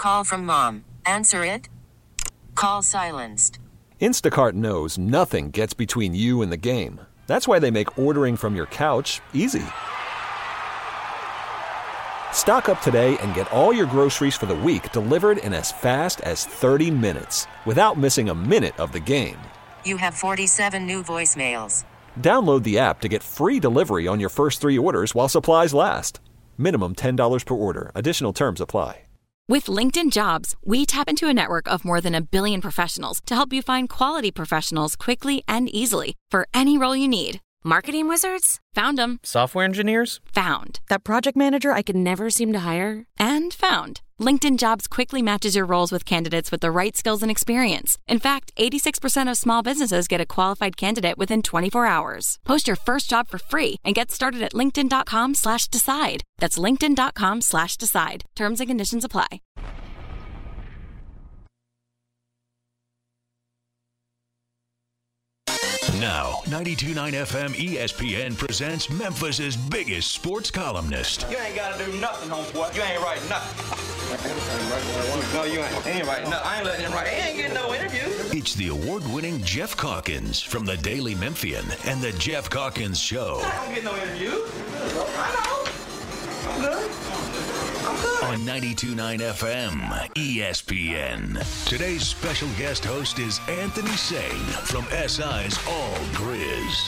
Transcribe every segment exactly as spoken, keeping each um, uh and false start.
Call from mom. Answer it. Call silenced. Instacart knows nothing gets between you and the game. That's why they make ordering from your couch easy. Stock up today and get all your groceries for the week delivered in as fast as thirty minutes without missing a minute of the game. You have forty-seven new voicemails. Download the app to get free delivery on your first three orders while supplies last. Minimum ten dollars per order. Additional terms apply. With LinkedIn Jobs, we tap into a network of more than a billion professionals to help you find quality professionals quickly and easily for any role you need. Marketing wizards? Found them. Software engineers? Found. That project manager I could never seem to hire? And found. LinkedIn Jobs quickly matches your roles with candidates with the right skills and experience. In fact, eighty-six percent of small businesses get a qualified candidate within twenty-four hours. Post your first job for free and get started at linkedin.com slash decide. That's linkedin.com slash decide. Terms and conditions apply. Now, ninety-two point nine F M E S P N presents Memphis's biggest sports columnist. You ain't got to do nothing, homeboy. You ain't writing nothing. No, you ain't. Ain't writing nothing. I ain't letting him write. He ain't getting no interview. It's the award-winning Jeff Calkins from the Daily Memphian and the Jeff Calkins Show. I don't get no interview. I know. I'm good. I'm good. On ninety-two point nine F M E S P N. Today's special guest host is Anthony Sane from S I's All Grizz.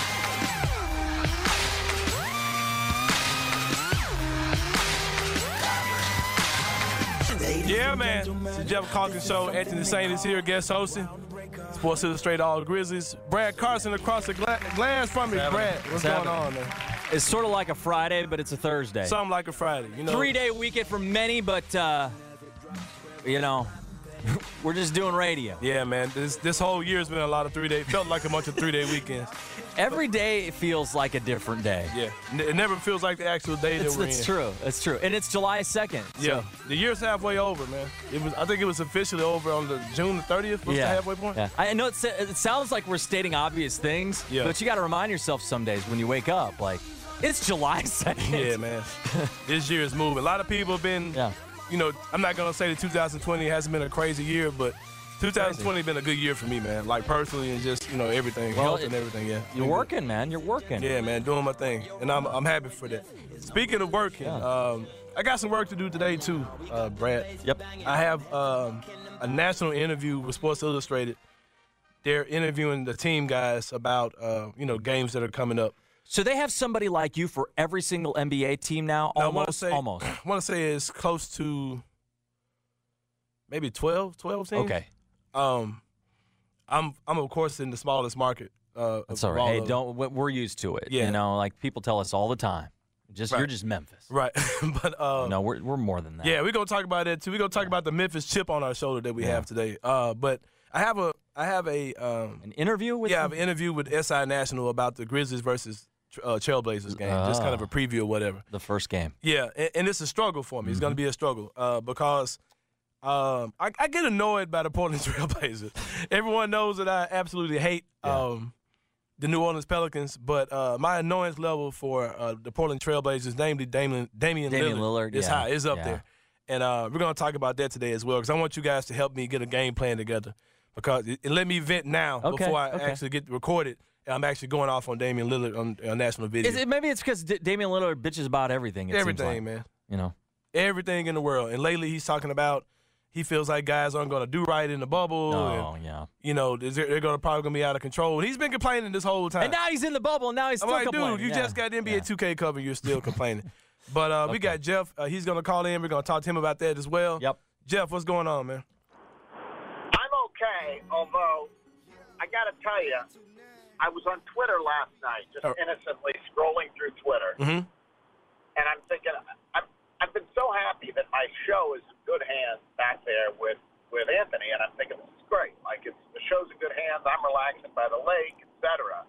Yeah, man. It's the Jeff Calkins Show. Anthony Sane is here, guest hosting. Sports Illustrated All Grizzlies. Brad Carson across the gla- glass from me. Brad, what's going on, man? It's sort of like a Friday, but it's a Thursday. Something like a Friday, you know. Three-day weekend for many, but, uh, you know, we're just doing radio. Yeah, man. This this whole year has been a lot of three-day. Felt like a bunch of three-day weekends. Every day it feels like a different day. Yeah. It never feels like the actual day that it's, we're it's in. It's true. It's true. And it's July second. Yeah. So. The year's halfway over, man. It was. I think it was officially over on the June the thirtieth. What's yeah. the halfway point? Yeah. I know it's, it sounds like we're stating obvious things, yeah. but you got to remind yourself some days when you wake up, like, it's July second. Yeah, man. This year is moving. A lot of people have been, yeah. you know, I'm not going to say that two thousand twenty hasn't been a crazy year, but two thousand twenty has been a good year for me, man. Like, personally and just, you know, everything, well, health and everything, yeah. You're working, man. You're working. Yeah, man, doing my thing. And I'm I'm happy for that. Speaking of working, yeah. um, I got some work to do today, too, uh, Brad. Yep. I have um, a national interview with Sports Illustrated. They're interviewing the team guys about, uh, you know, games that are coming up. So they have somebody like you for every single N B A team now? now almost, I say, almost. I want to say it's close to maybe twelve, twelve teams. Okay. Um, I'm, I'm of course, in the smallest market. Uh, That's all right. Hey, don't. We're used to it. Yeah. You know, like people tell us all the time. Just right. You're just Memphis. Right. but uh, no, we're we're more than that. Yeah, we're gonna talk about that too. We're gonna talk about the Memphis chip on our shoulder that we yeah. have today. Uh, but I have a I have a um, an interview with yeah, them? I have an interview with S I National about the Grizzlies versus uh, Trailblazers game. Uh, just kind of a preview or whatever. The first game. Yeah, and, and it's a struggle for me. Mm-hmm. It's gonna be a struggle uh, because. Um, I, I get annoyed by the Portland Trailblazers. Everyone knows that I absolutely hate yeah. um, the New Orleans Pelicans, but uh, my annoyance level for uh, the Portland Trailblazers, namely Damian, Damian, Damian Lillard, Lillard, is yeah. high. It's up yeah. there. And uh, we're going to talk about that today as well because I want you guys to help me get a game plan together because it, it let me vent now okay. before I okay. actually get recorded. I'm actually going off on Damian Lillard on, on national video. Is it, maybe it's because D- Damian Lillard bitches about everything. It everything, seems like. man. You know, everything in the world. And lately he's talking about he feels like guys aren't going to do right in the bubble. Oh, and, yeah. You know, they're going to probably going to be out of control. And he's been complaining this whole time. And now he's in the bubble, and now he's still I'm like, complaining. dude, you yeah. just got N B A yeah. two K cover, you're still complaining. But uh, okay. we got Jeff. Uh, he's going to call in. We're going to talk to him about that as well. Yep. Jeff, what's going on, man? I'm okay, although I got to tell you, I was on Twitter last night, just oh. innocently scrolling through Twitter. Mm-hmm. And I'm thinking, I'm, I've been so happy that my show is in good hands back there with with Anthony, and I'm thinking this is great. Like, it's, the show's in good hands. I'm relaxing by the lake, et cetera.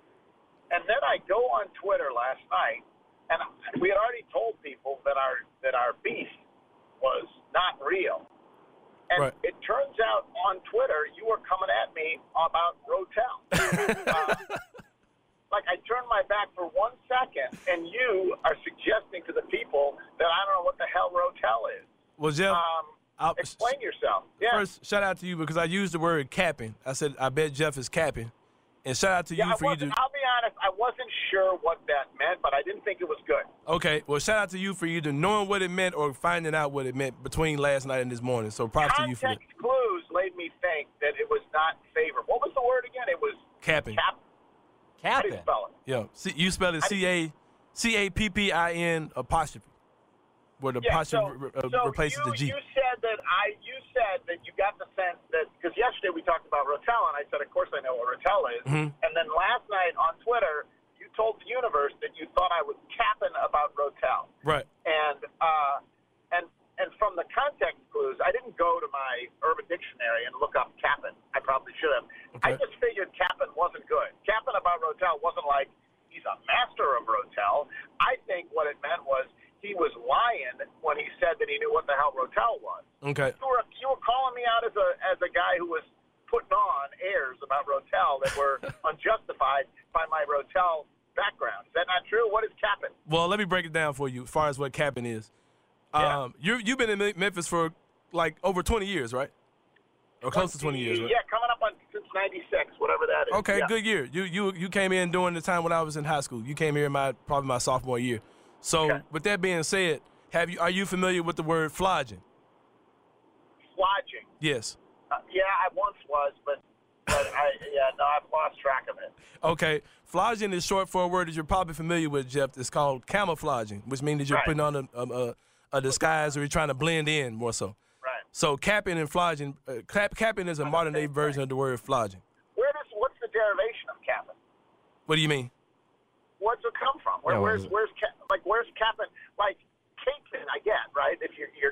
And then I go on Twitter last night, and we had already told people that our that our beef was not real. And right. it turns out on Twitter you were coming at me about Rotel. uh, like, I turned my back for one second, and you are suggesting to the people that I don't know what the hell Rotel is. Well, Jeff, um, I'll, Explain yourself. Yeah. First, shout out to you because I used the word capping. I said, I bet Jeff is capping. And shout out to yeah, you I for you wasn't, to. I'll be honest, I wasn't sure what that meant, but I didn't think it was good. Okay, well, shout out to you for either knowing what it meant or finding out what it meant between last night and this morning. So props to you for that. Context clues made me think that it was not favorable. What was the word again? It was capping. Cap. How do you Capping. spell it? Yeah, C, you spell it C A C A P P I N apostrophe, where the Yeah, apostrophe so, re- uh, so replaces you, the G. You said that I. You said that you got the sense that because yesterday we talked about Rotel, and I said, of course I know what Rotel is. Mhm. And then last night on Twitter, you told the universe that you thought I was capping about Rotel. Right. And uh, and and from the context clues, I didn't go to my Urban Dictionary and look up capping. I probably should have. I Okay. just figured capping wasn't good. Capping about Rotel wasn't like he's a master of Rotel. I think what it meant was he was lying when he said that he knew what the hell Rotel was. Okay. You were you were calling me out as a as a guy who was putting on airs about Rotel that were unjustified by my Rotel background. Is that not true? What is capping? Well, let me break it down for you as far as what capping is. Yeah. Um, you you've been in Me- Memphis for like over twenty years, right? Or close to twenty years, right? Yeah, coming up on since ninety-six, whatever that is. Okay, yeah. good year. You you you came in during the time when I was in high school. You came here in my probably my sophomore year. So Okay. with that being said, have you are you familiar with the word flogging? Flogging. Yes. Uh, yeah, I once was, but but I yeah no, I've lost track of it. Okay. Flogging is short for a word that you're probably familiar with, Jeff. It's called camouflaging, which means that you're Right. putting on a, a, a disguise or you're trying to blend in more so. Right. So capping and flogging, uh, cap, capping is a modern day version of the word flogging. Where does what's the derivation of capping? What do you mean? What's it come from? Where, Yeah, what where's is it? where's ca- like where's capping? Like caping, I get right. If you're you're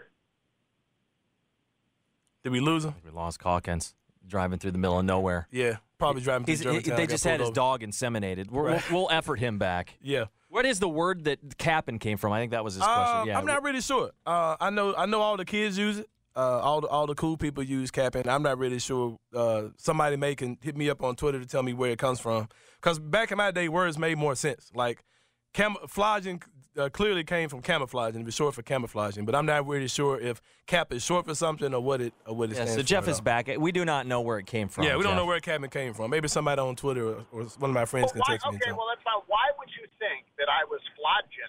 Did we lose him? We lost Calkins driving through the middle of nowhere. Yeah, probably driving through He's, he, Germantown. they got just pulled had his over. dog inseminated. We're, Right. We'll, we'll effort him back. Yeah. What is the word that capping came from? I think that was his Uh, question. Yeah, I'm not really sure. Uh, I know I know all the kids use it. Uh, all the all the cool people use capping. I'm not really sure. Uh, somebody may can hit me up on Twitter to tell me where it comes from. Because back in my day, words made more sense. Like camouflaging uh, clearly came from camouflaging. It was short for camouflaging. But I'm not really sure if cap is short for something or what it or what it Yeah, stands so for. Jeff at is all. back. We do not know where it came from. Yeah, we don't Jeff. know where capping came from. Maybe somebody on Twitter or, or one of my friends well, can why, text me. and okay, tell me. well that's not. Why would you think that I was flogging,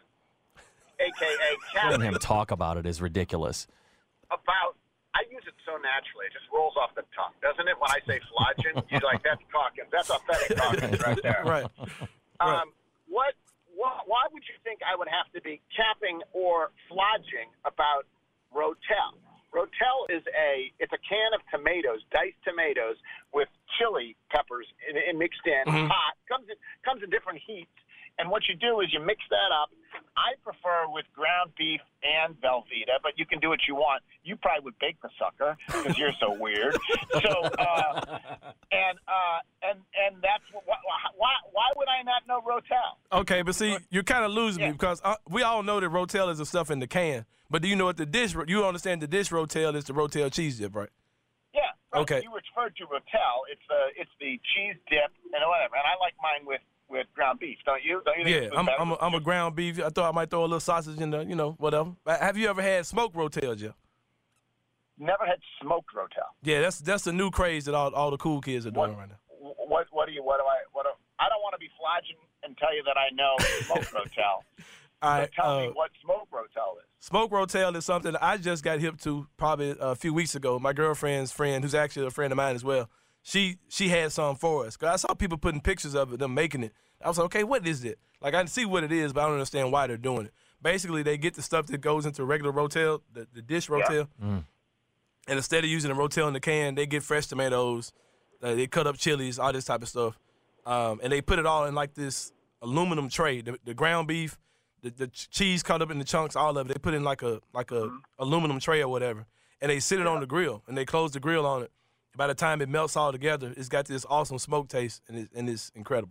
aka Hearing capping, him talk about it is ridiculous. about? I use it so naturally; it just rolls off the tongue, doesn't it? When I say flogging, you're like, "That's Calkins. That's authentic Calkins right there." Right. Um, what, what? Why would you think I would have to be capping or flogging about Rotel? Rotel is a it's a can of tomatoes, diced tomatoes with chili peppers in, in mixed in, Mhm. hot. Comes in comes in different heats. And what you do is you mix that up. I prefer with ground beef and Velveeta, but you can do what you want. You probably would bake the sucker because you're so weird. So, uh, and uh, and and that's what, why why would I not know Rotel? Okay, but see, you're kind of losing Yeah. me because uh, we all know that Rotel is the stuff in the can. But do you know what the dish? You understand the dish Rotel is the Rotel cheese dip, right? Yeah. Right. Okay. You referred to Rotel. It's the it's the cheese dip and whatever. And I like mine with. with ground beef, don't you? Don't you think Yeah, it's I'm better? I'm a, I'm a ground beef. I thought I might throw a little sausage in the, you know, whatever. Uh, Have you ever had smoked Rotel, Jeff? Never had smoked Rotel. Yeah, that's that's the new craze that all, all the cool kids are doing What, right now. what what do you what do I what do, I don't want to be flogging and tell you that I know smoked Rotel. All So right, tell uh, me what smoked Rotel is. Smoke Rotel is something that I just got hip to probably a few weeks ago. My girlfriend's friend, who's actually a friend of mine as well, she she had some for us. 'Cause I saw people putting pictures of it, them making it. I was like, okay, what is it? Like, I can see what it is, but I don't understand why they're doing it. Basically, they get the stuff that goes into regular Rotel, the, the dish Rotel, and instead of using the Rotel in the can, they get fresh tomatoes, uh, they cut up chilies, all this type of stuff, um, and they put it all in like this aluminum tray. The, the ground beef, the, the ch- cheese cut up in the chunks, all of it. They put it in like a like a aluminum tray or whatever, and they sit it on the grill, and they close the grill on it. By the time it melts all together, it's got this awesome smoke taste, and, it, and it's incredible.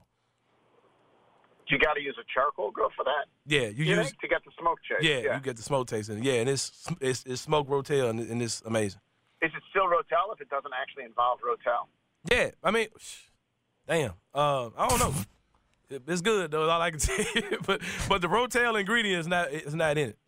You got to use a charcoal grill for that. Yeah, you, You use think, to get the smoke chase. yeah, you get the smoke taste in it. Yeah, and it's it's, it's smoked Rotel, and, and it's amazing. Is it still Rotel if it doesn't actually involve Rotel? Yeah, I mean, damn, uh, I don't know. It- It's good though. All I can tell you, but but the Rotel ingredient is not is not in it,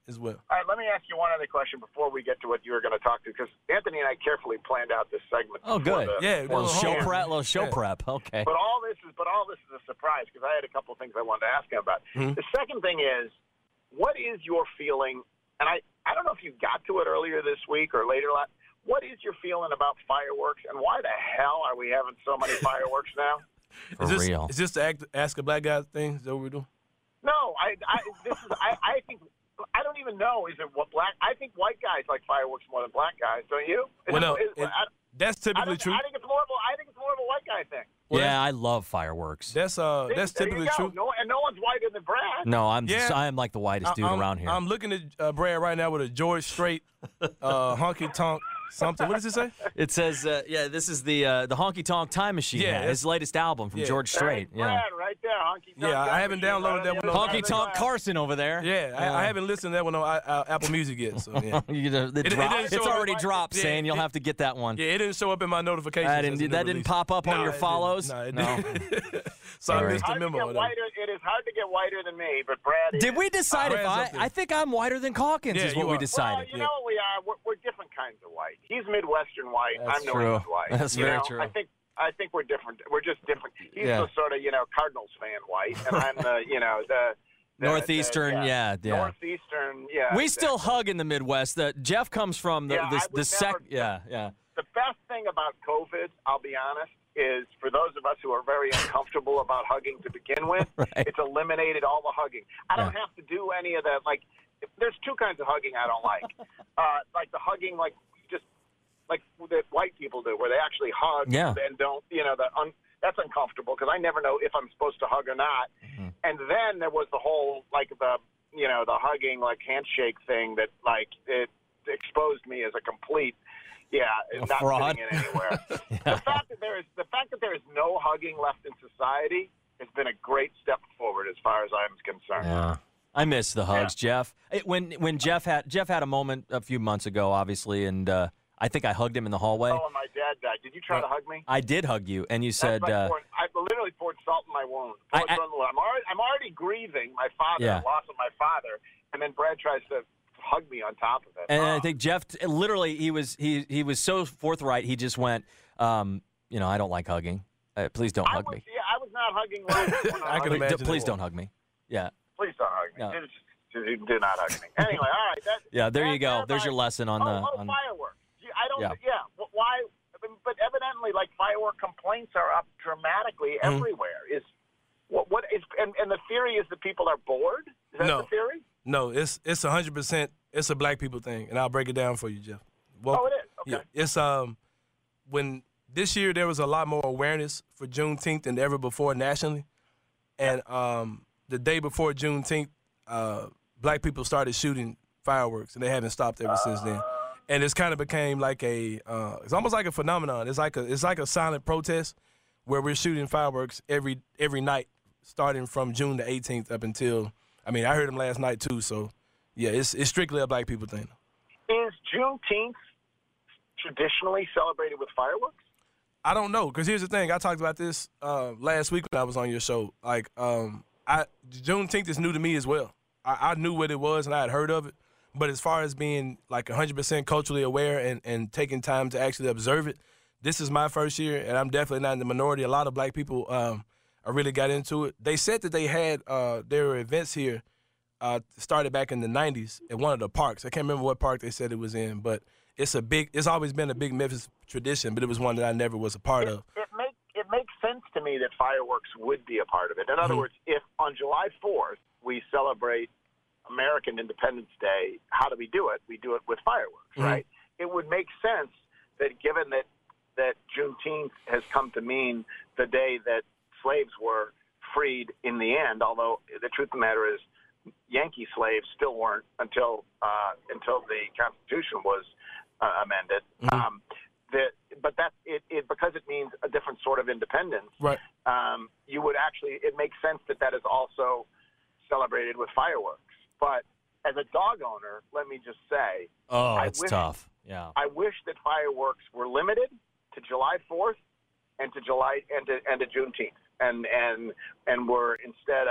as well. All right, let me ask you one other question before we get to what you were going to talk to, because Anthony and I carefully planned out this segment. Oh, before good. The, Yeah, Little Well, show yeah. prep. Little show Yeah. prep. Okay. But all this is, but all this is a surprise because I had a couple of things I wanted to ask him about. Mhm. The second thing is, what is your feeling? And I, I don't know if you got to it earlier this week or later. la- What is your feeling about fireworks, and why the hell are we having so many fireworks now? For is this, real. Is this the act, ask a black guy thing? Is that what we're doing? No, I, I this is, I, I think, I don't even know. Is it what black? I think white guys like fireworks more than black guys. Don't you? Is Well, no, it- is- it- I, That's I, typically don't- true. I think it's more of a, I think it's more of a white guy thing. Well, yeah, I love fireworks. That's uh, See, that's there typically you go. true. No, and no one's whiter than Brad. No, I'm Yeah. I am like the whitest dude I, am around here. I'm looking at uh, Brad right now with a George Strait uh, honky tonk something. What does it say? It says, uh, yeah, this is the uh, the Honky Tonk Time Machine. Yeah, Yeah, that's- his latest album from yeah. George Hey, Strait. Yeah. Brad, right there, honky tonk. Yeah, I time haven't machine, downloaded right that on one the on- other Honky side of Tonk the Carson over there. Yeah, I, I haven't listened to that one on uh, uh, Apple Music yet. So yeah, You know, it It- it drop- didn't it's show up already in my- dropped, yeah, saying you'll it- have to get that one. yeah, it didn't show up in my notifications. that as a didn't, new that didn't release. pop up on No, your it didn't. follows? No, it No. didn't. so I Sorry. missed the Hard to memo. get of that. whiter, it is hard to get whiter than me, but Brad is. Did we decide if Brad's I? up there. I think I'm whiter than Calkins. Yeah, is what you we are. Well, decided. you know what we are? We're, we're different kinds of white. He's Midwestern white. That's I'm New true. England white. That's you very know? true. I think I think we're different. We're just different. He's Yeah. the sort of you know Cardinals fan white, and I'm the you know the, the Northeastern, the, yeah, yeah. Northeastern, yeah. we still exactly. hug in the Midwest. The, Jeff comes from the Yeah, I the, would the sec. never- Yeah, yeah. The best thing about COVID, I'll be honest, is for those of us who are very uncomfortable about hugging to begin with, Right. it's eliminated all the hugging. I don't Yeah. have to do any of that. Like, there's two kinds of hugging I don't like. uh, like the hugging, like just like that white people do, where they actually hug Yeah. and don't, you know, the un- that's uncomfortable because I never know if I'm supposed to hug or not. Mm-hmm. And then there was the whole like the you know the hugging like handshake thing that like it exposed me as a complete. Yeah, A not fraud. fitting in anywhere. The fact that there is the fact that there is no hugging left in society has been a great step forward as far as I'm concerned. Yeah. I miss the hugs, Jeff. It, when when Jeff had Jeff had a moment a few months ago, obviously, and uh, I think I hugged him in the hallway. Oh, and my dad died. Did you try to hug me? I did hug you, and you said, That's like uh, pouring, I literally poured salt in my wound. I- Poured I- salt in the wound. I'm already I'm already grieving my father, Yeah. the loss of my father, and then Brad tries to hug me on top of it. and Oh. I think Jeff t- literally he was he he was so forthright. He just went, um, you know, I don't like hugging. Uh, please don't I hug was, me. yeah, I was not hugging. When I, was when I can hugging. imagine. D- please that don't hug me. Yeah, Please don't hug me. No. Do, do, do not hug me. Anyway, all right. That, yeah. There that- you go. that There's your about- lesson on the. oh, oh on, fireworks. Yeah, I don't. Yeah. Yeah. wh- Why? But evidently, like firework complaints are up dramatically Mm-hmm. everywhere. Is what? What is? And, and the theory is that people are bored. Is that No. the theory? No, it's it's a hundred percent. It's a black people thing, and I'll break it down for you, Jeff. Well, Oh, it is? Okay. Yeah, it's um when this year there was a lot more awareness for Juneteenth than ever before nationally, and um the day before Juneteenth, uh, black people started shooting fireworks, and they haven't stopped ever since then. And it's kind of became like a uh, it's almost like a phenomenon. It's like a it's like a silent protest where we're shooting fireworks every every night, starting from June the eighteenth up until I mean I heard them last night too. So yeah, it's it's strictly a black people thing. Is Juneteenth traditionally celebrated with fireworks? I don't know, because here's the thing. I talked about this uh, last week when I was on your show. Like, um, I Juneteenth is new to me as well. I, I knew what it was and I had heard of it. But as far as being like one hundred percent culturally aware and, and taking time to actually observe it, this is my first year, and I'm definitely not in the minority. A lot of black people um, I really got into it. They said that they had uh, there were events here uh, started back in the nineties at one of the parks. I can't remember what park they said it was in, but it's a big. It's always been a big Memphis tradition, but it was one that I never was a part It, of. it make it makes sense to me that fireworks would be a part of it. In other Mhm. words, if on July fourth we celebrate American Independence Day, how do we do it? We do it with fireworks, Mhm. right? It would make sense that given that that Juneteenth has come to mean the day that slaves were freed in the end, although the truth of the matter is Yankee slaves still weren't until uh, until the Constitution was uh, amended. Mhm. Um, that, but that it, it because it means a different sort of independence. Right. Um, you would actually it makes sense that that is also celebrated with fireworks. But as a dog owner, let me just say, oh, I it's wish- tough. Yeah. I wish that fireworks were limited to July fourth and to July and to and to Juneteenth, and and and were instead of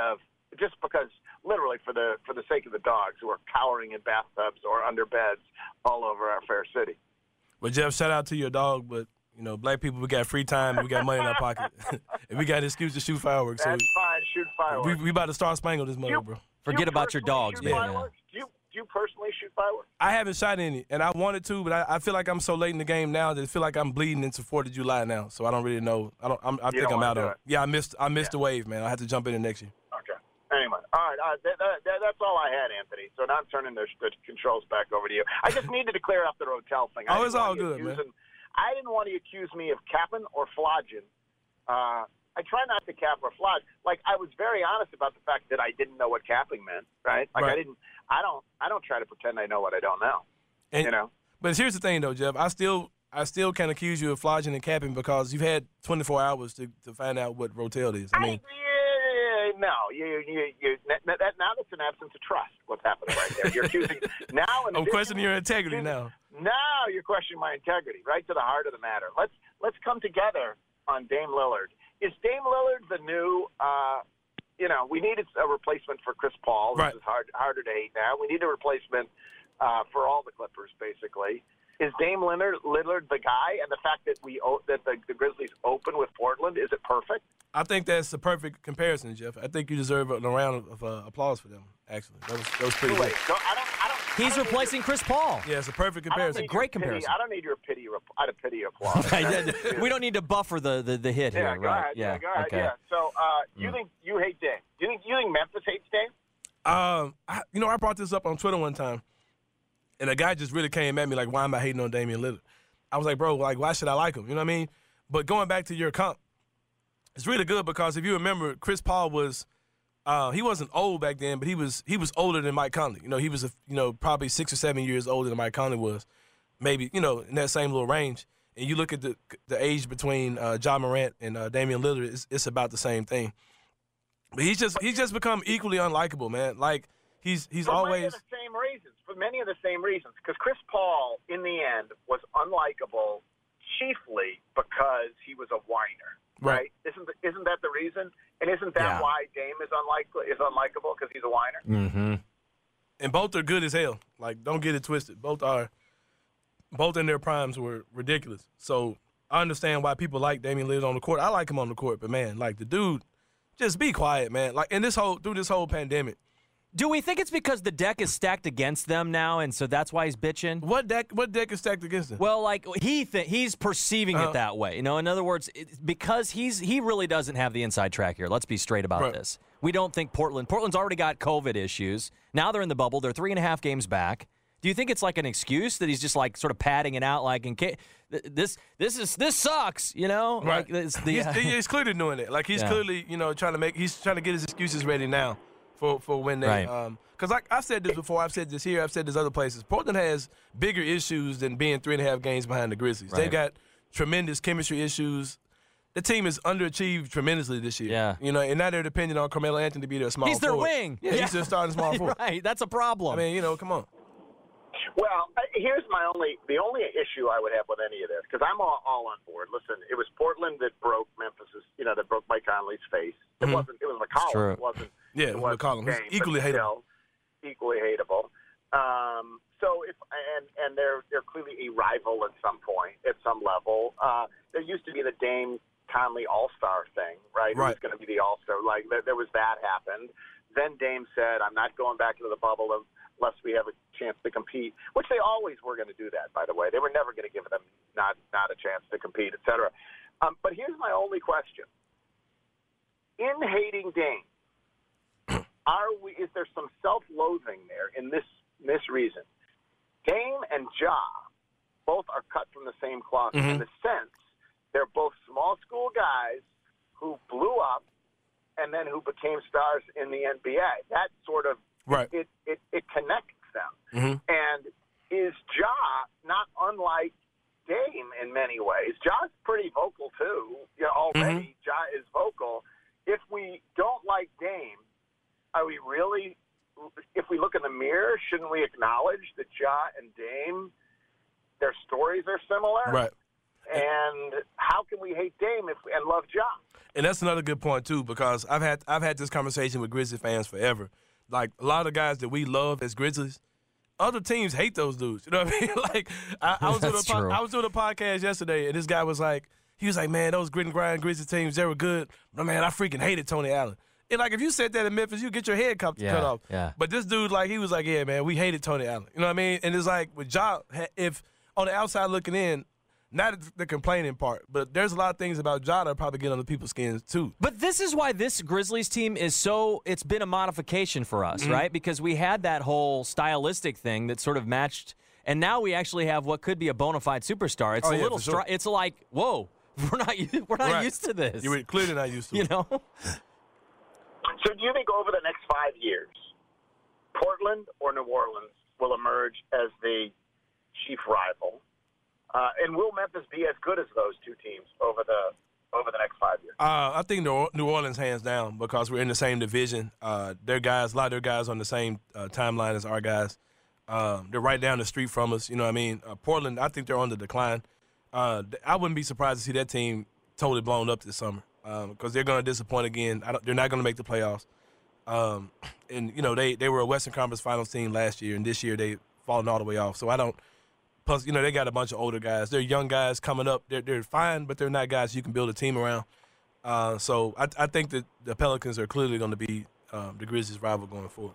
just because literally for the for the sake of the dogs who are cowering in bathtubs or under beds all over our fair city. Well, Jeff, shout out to your dog, but you know, black people, we got free time and we got money in our pocket, and we got an excuse to shoot fireworks. That's so fine, shoot fireworks. We, we about to start spangle this mother, you, bro. Forget you about your dogs, shoot man. Fireworks? Do you do you personally shoot fireworks? I haven't shot any, and I wanted to, but I, I feel like I'm so late in the game now that I feel like I'm bleeding into Fourth of July now. So I don't really know. I don't. I'm, I You think don't I'm wanna out do of. it. Yeah, I missed. I missed Yeah. the wave, man. I have to jump in it next year. Okay. Anyway, all right. Uh, that, that, that, that's all I had, Anthony. So now I'm turning the, the controls back over to you. I just needed to clear up the Rotel thing. I Oh, it's didn't all want you good, man. accusing- I didn't want you to accuse me of capping or flogging. Uh, I try not to cap or flog. Like, I was very honest about the fact that I didn't know what capping meant, right? Like, Right. I didn't. I don't. I don't try to pretend I know what I don't know. And, you know. But here's the thing, though, Jeff. I still, I still can accuse you of flogging and capping because you've had twenty-four hours to, to find out what Rotel is. I mean, I, yeah, no, you, you, you. That, that, now that's an absence of trust. What's happening right there? You're accusing now. In I'm addition- questioning your integrity now. Now you're questioning my integrity, right to the heart of the matter. Let's let's come together on Dame Lillard. Is Dame Lillard the new? Uh, you know, we needed a replacement for Chris Paul. This Right. is hard harder to hate now. We need a replacement uh, for all the Clippers, basically. Is Dame Lillard, Lillard the guy? And the fact that we o- that the, the Grizzlies open with Portland, is it perfect? I think that's the perfect comparison, Jeff. I think you deserve a round of uh, applause for them. Actually, that was that was pretty Wait, good. no, I don't. I don't. I He's don't need replacing Chris Paul. Yeah, it's a perfect your- I don't comparison. need great your pity- comparison. I don't need your pity. rep- I don't pity applause. Yeah, we don't need to buffer the, the, the hit Yeah, here, go right? ahead. Yeah, go ahead. okay. Yeah. So uh, you think you hate Dame? You think you think Memphis hates Dame? Um, I, you know, I brought this up on Twitter one time, and a guy just really came at me like, "Why am I hating on Damian Lillard?" I was like, "Bro, like, why should I like him?" You know what I mean? But going back to your comp, it's really good because if you remember, Chris Paul was, uh, he wasn't old back then, but he was he was older than Mike Conley. You know, he was a, you know probably six or seven years older than Mike Conley was, maybe you know in that same little range. And you look at the the age between uh, Ja Morant and uh, Damian Lillard, it's, it's about the same thing. But he's just he's just become equally unlikable, man. Like he's he's For many always of the same reasons. For many of the same reasons. Because Chris Paul, in the end, was unlikable chiefly because he was a whiner. Right? Right. Isn't isn't that the reason? And isn't that Yeah. why Dame is unlikable? Is unlikable because he's a whiner? Mm-hmm. and both are good as hell. Like don't get it twisted. Both are both in their primes were ridiculous. So I understand why people like Damian Lillard on the court. I like him on the court, but man, like the dude, just be quiet, man. Like in this whole through this whole pandemic, Do we think it's because the deck is stacked against them now, and so that's why he's bitching? what deck what deck is stacked against him? Well, like he th- he's perceiving Uh-huh. it that way. You know, in other words, it's because he's he really doesn't have the inside track here. Let's be straight about Right. this. We don't think Portland. Portland's already got COVID issues. Now they're in the bubble. They're three and a half games back. Do you think it's like an excuse that he's just like sort of padding it out, like in case this this is this sucks, you know? Right. Like it's the, he's, he's clearly doing it. Like he's Yeah. clearly, you know, trying to make he's trying to get his excuses ready now for, for when they Right. um because like I've said this before, I've said this here, I've said this other places. Portland has bigger issues than being three and a half games behind the Grizzlies. They Right. got tremendous chemistry issues. The team has underachieved tremendously this year. Yeah. You know, and now they're depending on Carmelo Anthony to be their small he's their forward. wing. Yeah, he's their starting small forward. Right. That's a problem. I mean, you know, come on. Well, I- here's my only the only issue I would have with any of this, because I'm all, all on board. Listen, it was Portland that broke Memphis's, you know, that broke Mike Conley's face. It Mhm. wasn't. It was McCollum. true. It wasn't. Yeah, it wasn't McCollum. He's Dame, equally but hateable. still, equally hateable. Um, so if and and they're they're clearly a rival at some point, at some level. Uh, there used to be the Dame Conley All Star thing, right? Who was Right. going to be the All Star? Like there, there was that happened. Then Dame said, "I'm not going back into the bubble unless we have a chance to compete," which they always were going to do that, by the way. They were never going to give them not not a chance to compete, et cetera. Um, but here's my only question: in hating Dame, are we? Is there some self-loathing there in this this reason? Dame and Ja both are cut from the same cloth in Mhm. the sense they're both small school guys who blew up and then who became stars in the N B A. That sort of Right. it it, it connects them. Mhm. And is Ja not unlike Dame in many ways? Ja's pretty vocal too. You know, already Ja is vocal. If we don't like Dame, are we really? If we look in the mirror, shouldn't we acknowledge that Ja and Dame, their stories are similar? Right. And how can we hate Dame if, and love Ja? And that's another good point too, because I've had I've had this conversation with Grizzlies fans forever. Like a lot of the guys that we love as Grizzlies, other teams hate those dudes. You know what I mean? Like I, I was doing a po- I was doing a podcast yesterday, and this guy was like, he was like, man, those grit and grind Grizzlies teams, they were good, but man, I freaking hated Tony Allen. And like if you said that in Memphis, you get your head cut, yeah, cut off. Yeah. But this dude, like, he was like, yeah, man, we hated Tony Allen. You know what I mean? And it's like with Ja, if on the outside looking in. Not the complaining part, but there's a lot of things about Ja that probably get under people's skins too. But this is why this Grizzlies team is so – it's been a modification for us, mm-hmm. right? Because we had that whole stylistic thing that sort of matched, and now we actually have what could be a bona fide superstar. It's oh, a yeah, little sure. – it's like, whoa, we're not we're not right. used to this. You're clearly not used to you it. You know? So do you think over the next five years, Portland or New Orleans will emerge as the chief rival? Uh, and will Memphis be as good as those two teams over the over the next five years? Uh, I think New Orleans hands down because we're in the same division. Uh, their guys, a lot of their guys on the same uh, timeline as our guys. Uh, they're right down the street from us. You know what I mean? Uh, Portland, I think they're on the decline. Uh, I wouldn't be surprised to see that team totally blown up this summer because um, they're going to disappoint again. I don't, they're not going to make the playoffs. Um, and, you know, they, they were a Western Conference Finals team last year, and this year they've fallen all the way off. So I don't – plus, you know, they got a bunch of older guys. They're young guys coming up. They're, they're fine, but they're not guys you can build a team around. Uh, so I, I think that the Pelicans are clearly going to be um, the Grizzlies' rival going forward.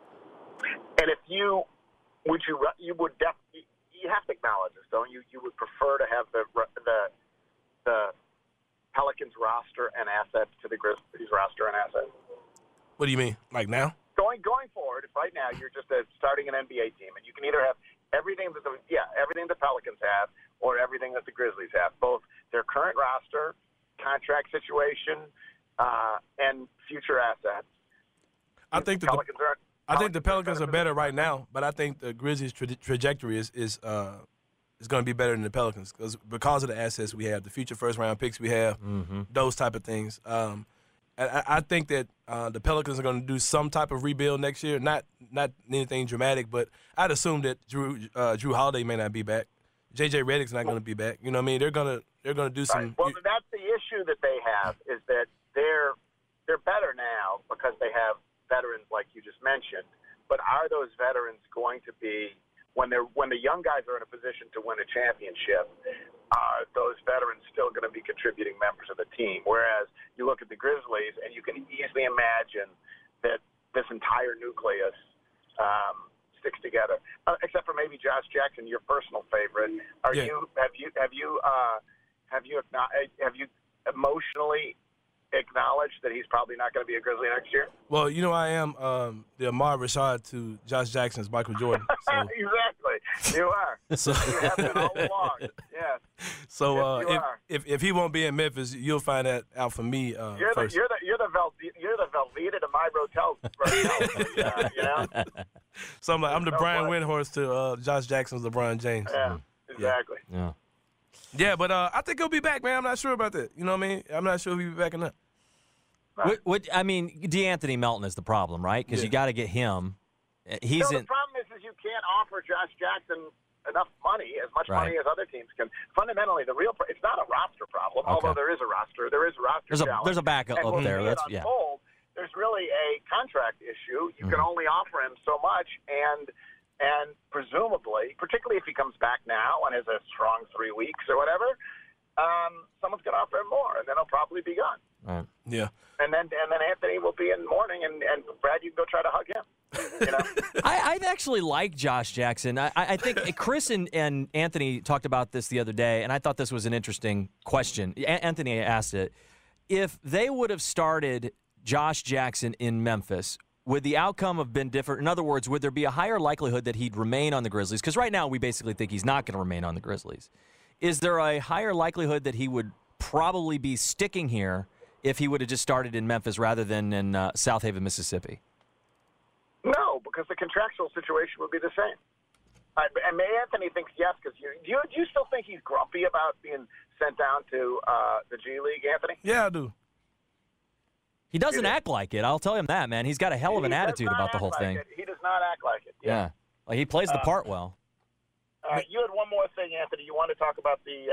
And if you – would you – you would definitely – you have to acknowledge this, don't you? You would prefer to have the the the Pelicans roster and assets to the Grizzlies roster and assets. What do you mean? Like now? Going going forward, right now you're just a, starting an N B A team, and you can either have everything that the yeah everything the Pelicans have or everything that the Grizzlies have, both their current roster, contract situation, uh, and future assets. I think the Pelicans are. I think the Pelicans are better right now, but I think the Grizzlies' tra- trajectory is is uh, is going to be better than the Pelicans because because of the assets we have, the future first round picks we have, mm-hmm. those type of things. Um, I, I think that uh, the Pelicans are going to do some type of rebuild next year. Not not anything dramatic, but I'd assume that Drew uh, Drew Holiday may not be back. J J Redick's not going to be back. You know what I mean? They're gonna they're gonna do some. Right. Well, that's the issue that they have is that they're they're better now because they have veterans like you just mentioned, but are those veterans going to be when they're when the young guys are in a position to win a championship? Are those veterans still going to be contributing members of the team? Whereas you look at the Grizzlies and you can easily imagine that this entire nucleus um, sticks together, uh, except for maybe Josh Jackson, your personal favorite. Are yeah. you have you have you uh, have you have you emotionally acknowledge that he's probably not going to be a Grizzly next year? Well, you know, I am um, the Ahmad Rashad to Josh Jackson's Michael Jordan. So. Exactly. You are. So. You have been all along. Yes. So yes, uh, you if, are. if if he won't be in Memphis, you'll find that out from me uh, you're first. The, you're the you're the Vel, you're the Velveeta to my Rotel. uh, you know? So I'm like I'm the no Brian way. Windhorst to uh, Josh Jackson's LeBron James. Yeah. Exactly. Yeah. Yeah, but uh, I think he'll be back, man. I'm not sure about that. You know what I mean? I'm not sure if he'll be back or not. What, what, I mean, DeAnthony Melton is the problem, right? Because yeah. you got to get him. He's no, in. The problem is, is you can't offer Josh Jackson enough money, as much right. money as other teams can. Fundamentally, the real pro- it's not a roster problem, Okay. although there is a roster. There is a roster There's a challenge. there's a backup and up when there. we That's get yeah. unfold, there's really a contract issue. You Mm-hmm. can only offer him so much, and and presumably, particularly if he comes back now and has a strong three weeks or whatever, um, someone's going to offer him more, and then he'll probably be gone. Right. Yeah. And then and then Anthony will be in mourning, and, and Brad, you can go try to hug him. You know? I, I actually like Josh Jackson. I, I think Chris and, and Anthony talked about this the other day, and I thought this was an interesting question. A- Anthony asked it. If they would have started Josh Jackson in Memphis, would the outcome have been different? In other words, would there be a higher likelihood that he'd remain on the Grizzlies? Because right now we basically think he's not going to remain on the Grizzlies. Is there a higher likelihood that he would probably be sticking here if he would have just started in Memphis rather than in uh, South Haven, Mississippi? No, because the contractual situation would be the same. I, and Anthony thinks yes, because you, you you still think he's grumpy about being sent down to uh, the G League, Anthony? Yeah, I do. He doesn't act like it. I'll tell him that, man. He's got a hell of an He does attitude not about the act whole like thing. it. He does not act like it. Yeah. Yeah. Like he plays the Uh, part well. Uh, you had one more thing, Anthony. You want to talk about the uh,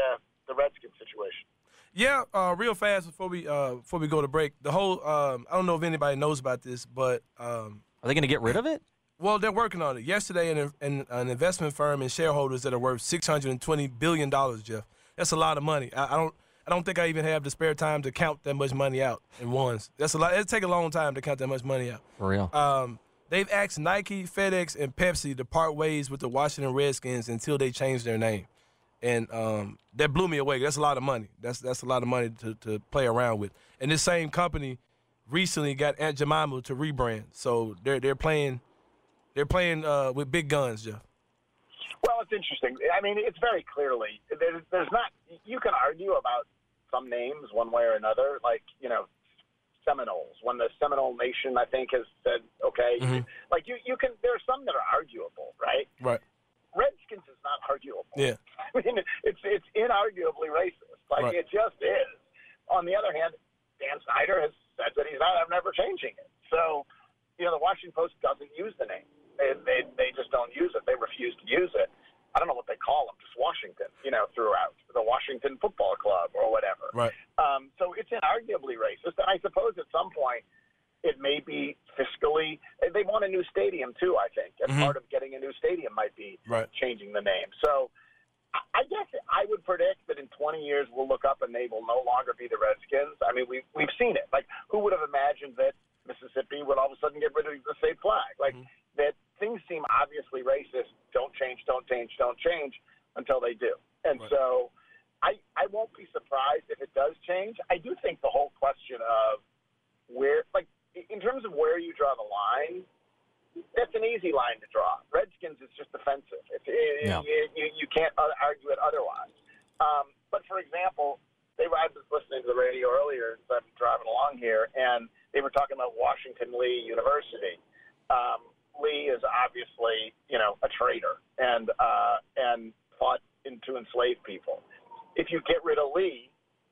the Redskins situation. Yeah, uh, real fast before we uh, before we go to break. The whole um, I don't know if anybody knows about this, but um, are they going to get rid of it? Well, they're working on it. Yesterday, an, an, an investment firm and shareholders that are worth six hundred twenty billion dollars, Jeff. That's a lot of money. I, I don't I don't think I even have the spare time to count that much money out in ones. That's a lot. It'll take a long time to count that much money out. For real. Um, they've asked Nike, FedEx, and Pepsi to part ways with the Washington Redskins until they change their name. And um, that blew me away. That's a lot of money. That's that's a lot of money to, to play around with. And this same company recently got Aunt Jemima to rebrand. So they're they're playing they're playing uh, with big guns, Jeff. Well, it's interesting. I mean, it's very clearly there's, there's not. You can argue about some names one way or another, like you know, Seminoles. When the Seminole Nation, I think, has said okay, Mm-hmm. like you you can. There are some that are arguable, right? Right. Redskins is not arguable. Yeah. I mean, it's it's inarguably racist. Like Right. it just is. On the other hand, Dan Snyder has said that he's not. I'm never changing it. So, you know, the Washington Post doesn't use the name. They they, they just don't use it. They refuse to use it. I don't know what they call them, just Washington. You know, throughout the Washington Football Club or whatever. Right. Um, so it's inarguably racist, and I suppose at some point it may be fiscally. They want a new stadium too, I think, and Mhm. part of getting a new stadium might be Right. changing the name. So I- I guess I would predict that in twenty years we'll look up and they will no longer be the Redskins. I mean, we've we've seen it. Like, who would have imagined that Mississippi would all of a sudden get rid of the state flag? Like Mhm. that things seem obviously racist. Don't change, don't change, don't change until they do. And Right. so I I won't be surprised if it does change. I do think the whole question of where, like, in terms of where you draw the line, that's an easy line to draw. Redskins is just offensive. It's, it, Yeah. you, you, you can't argue it otherwise. Um, but, for example, they were, I was listening to the radio earlier as I'm driving along here, and they were talking about Washington Lee University. Um, Lee is obviously, you know, a traitor and uh, and fought in, to enslave people. If you get rid of Lee,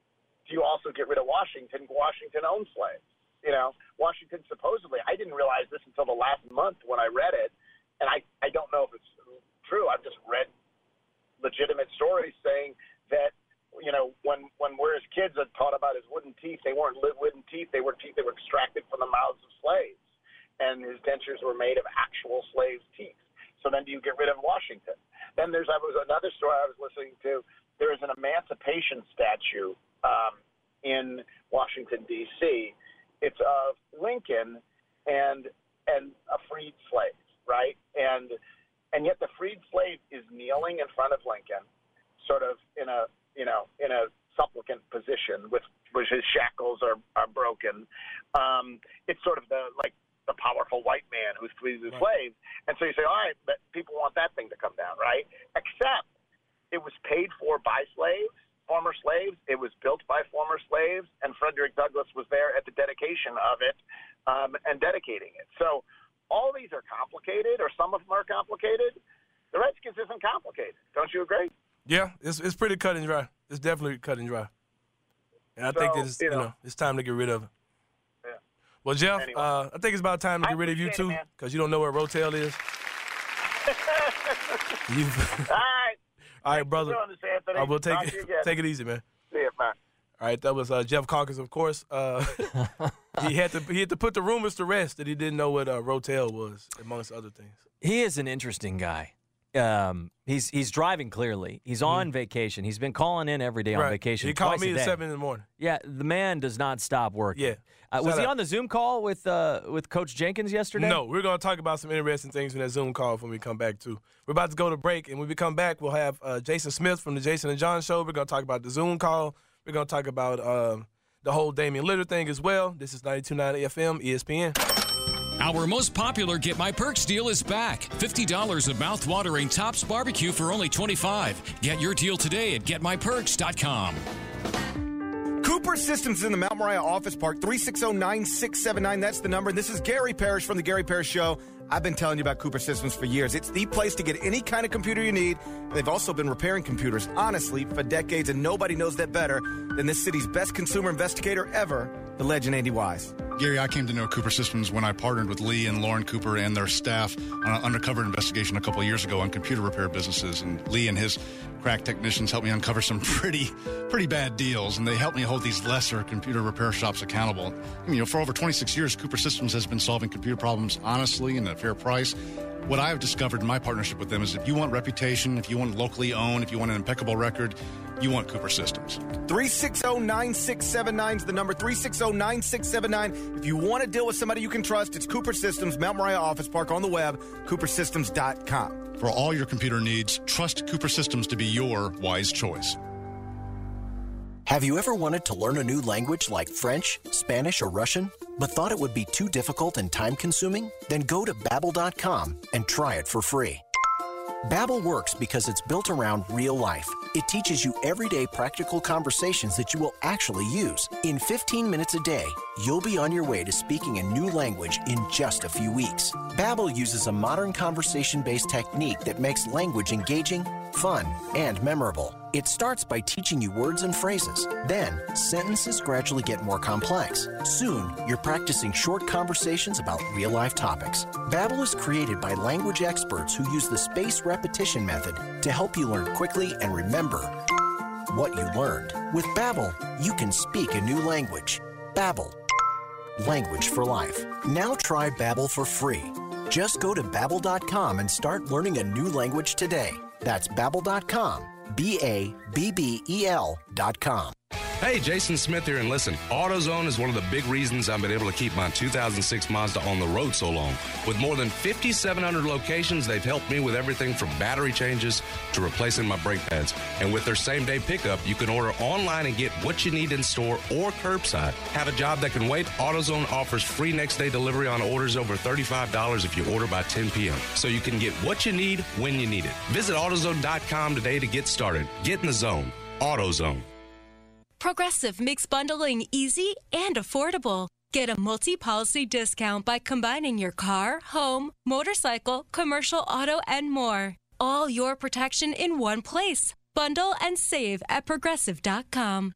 do you also get rid of Washington? Washington owned slaves. You know, Washington supposedly, I didn't realize this until the last month when I read it, and I, I don't know if it's true. I've just read legitimate stories saying that, you know, when, when we're his kids had taught about his wooden teeth, they weren't wooden teeth, they were teeth that were extracted from the mouths of slaves, and his dentures were made of actual slaves' teeth. So then do you get rid of Washington? Then there's I was another story I was listening to. There is an emancipation statue um, in Washington, D C It's of Lincoln and and a freed slave, right? And and yet the freed slave is kneeling in front of Lincoln, sort of in a you know in a supplicant position, with which his shackles are are broken. Um, it's sort of the like the powerful white man who's freed his slaves, and so you say, all right, but people want that thing to come down, right? Except it was paid for by slaves. Former slaves. It was built by former slaves, and Frederick Douglass was there at the dedication of it um, and dedicating it. So all these are complicated, or some of them are complicated. The Redskins isn't complicated. Don't you agree? Yeah, it's it's pretty cut and dry. It's definitely cut and dry. And I So, think it's you you know, know. it's time to get rid of it. Yeah. Well, Jeff, Anyway. uh, I think it's about time to I get rid of you appreciate it, too, man. because you don't know where Rotel is. You- All right. All right, Thanks for brother. doing this, Anthony. I will take Talk to you it. again. Take it easy, man. See you, man. All right, that was uh, Jeff Calkins, of course. Uh, he had to he had to put the rumors to rest that he didn't know what uh, Rotel was, amongst other things. He is an interesting guy. Um, he's he's driving clearly. He's on vacation. He's been calling in every day on Right. vacation. He called twice me a at day. seven in the morning. Yeah, the man does not stop working. Yeah. Uh, was Shout he out. on the Zoom call with uh, with Coach Jenkins yesterday? No, we're going to talk about some interesting things in that Zoom call when we come back, too. We're about to go to break, and when we come back, we'll have uh, Jason Smith from the Jason and John Show. We're going to talk about the Zoom call. We're going to talk about um, the whole Damian Lillard thing as well. This is ninety-two point nine F M, E S P N. Our most popular Get My Perks deal is back. fifty dollars of mouth-watering Tops Barbecue for only twenty-five dollars. Get your deal today at get my perks dot com. Cooper Systems is in the Mount Moriah Office Park, three six zero, nine six seven nine. That's the number. And this is Gary Parrish from the Gary Parrish Show. I've been telling you about Cooper Systems for years. It's the place to get any kind of computer you need. They've also been repairing computers, honestly, for decades, and nobody knows that better than this city's best consumer investigator ever, the legend Andy Wise. Gary, I came to know Cooper Systems when I partnered with Lee and Lauren Cooper and their staff on an undercover investigation a couple of years ago on computer repair businesses. And Lee and his crack technicians helped me uncover some pretty, pretty bad deals. And they helped me hold these lesser computer repair shops accountable. I mean, you know, for over twenty-six years, Cooper Systems has been solving computer problems honestly and at a fair price. What I've discovered in my partnership with them is if you want reputation, if you want locally owned, if you want an impeccable record, you want Cooper Systems. three six zero, nine six seven nine is the number, three six zero, nine six seven nine. If you want to deal with somebody you can trust, it's Cooper Systems, Mount Moriah Office Park, on the web, cooper systems dot com. For all your computer needs, trust Cooper Systems to be your wise choice. Have you ever wanted to learn a new language like French, Spanish, or Russian, but thought it would be too difficult and time-consuming? Then go to babbel dot com and try it for free. Babbel works because it's built around real life. It teaches you everyday practical conversations that you will actually use. In fifteen minutes a day, you'll be on your way to speaking a new language in just a few weeks. Babbel uses a modern conversation-based technique that makes language engaging, fun, and memorable. It starts by teaching you words and phrases. Then, sentences gradually get more complex. Soon, you're practicing short conversations about real-life topics. Babbel is created by language experts who use the spaced repetition method to help you learn quickly and remember what you learned. With Babbel, you can speak a new language. Babbel. Language for life. Now try Babbel for free. Just go to babbel dot com and start learning a new language today. That's babbel dot com. B A B B E L dot com. Hey, Jason Smith here, and listen, AutoZone is one of the big reasons I've been able to keep my two thousand six Mazda on the road so long. With more than fifty-seven hundred locations, they've helped me with everything from battery changes to replacing my brake pads. And with their same-day pickup, you can order online and get what you need in store or curbside. Have a job that can wait? AutoZone offers free next-day delivery on orders over thirty-five dollars if you order by ten p.m. So you can get what you need when you need it. Visit AutoZone dot com today to get started. Get in the zone. AutoZone. Progressive makes bundling easy and affordable. Get a multi-policy discount by combining your car, home, motorcycle, commercial auto, and more. All your protection in one place. Bundle and save at progressive dot com.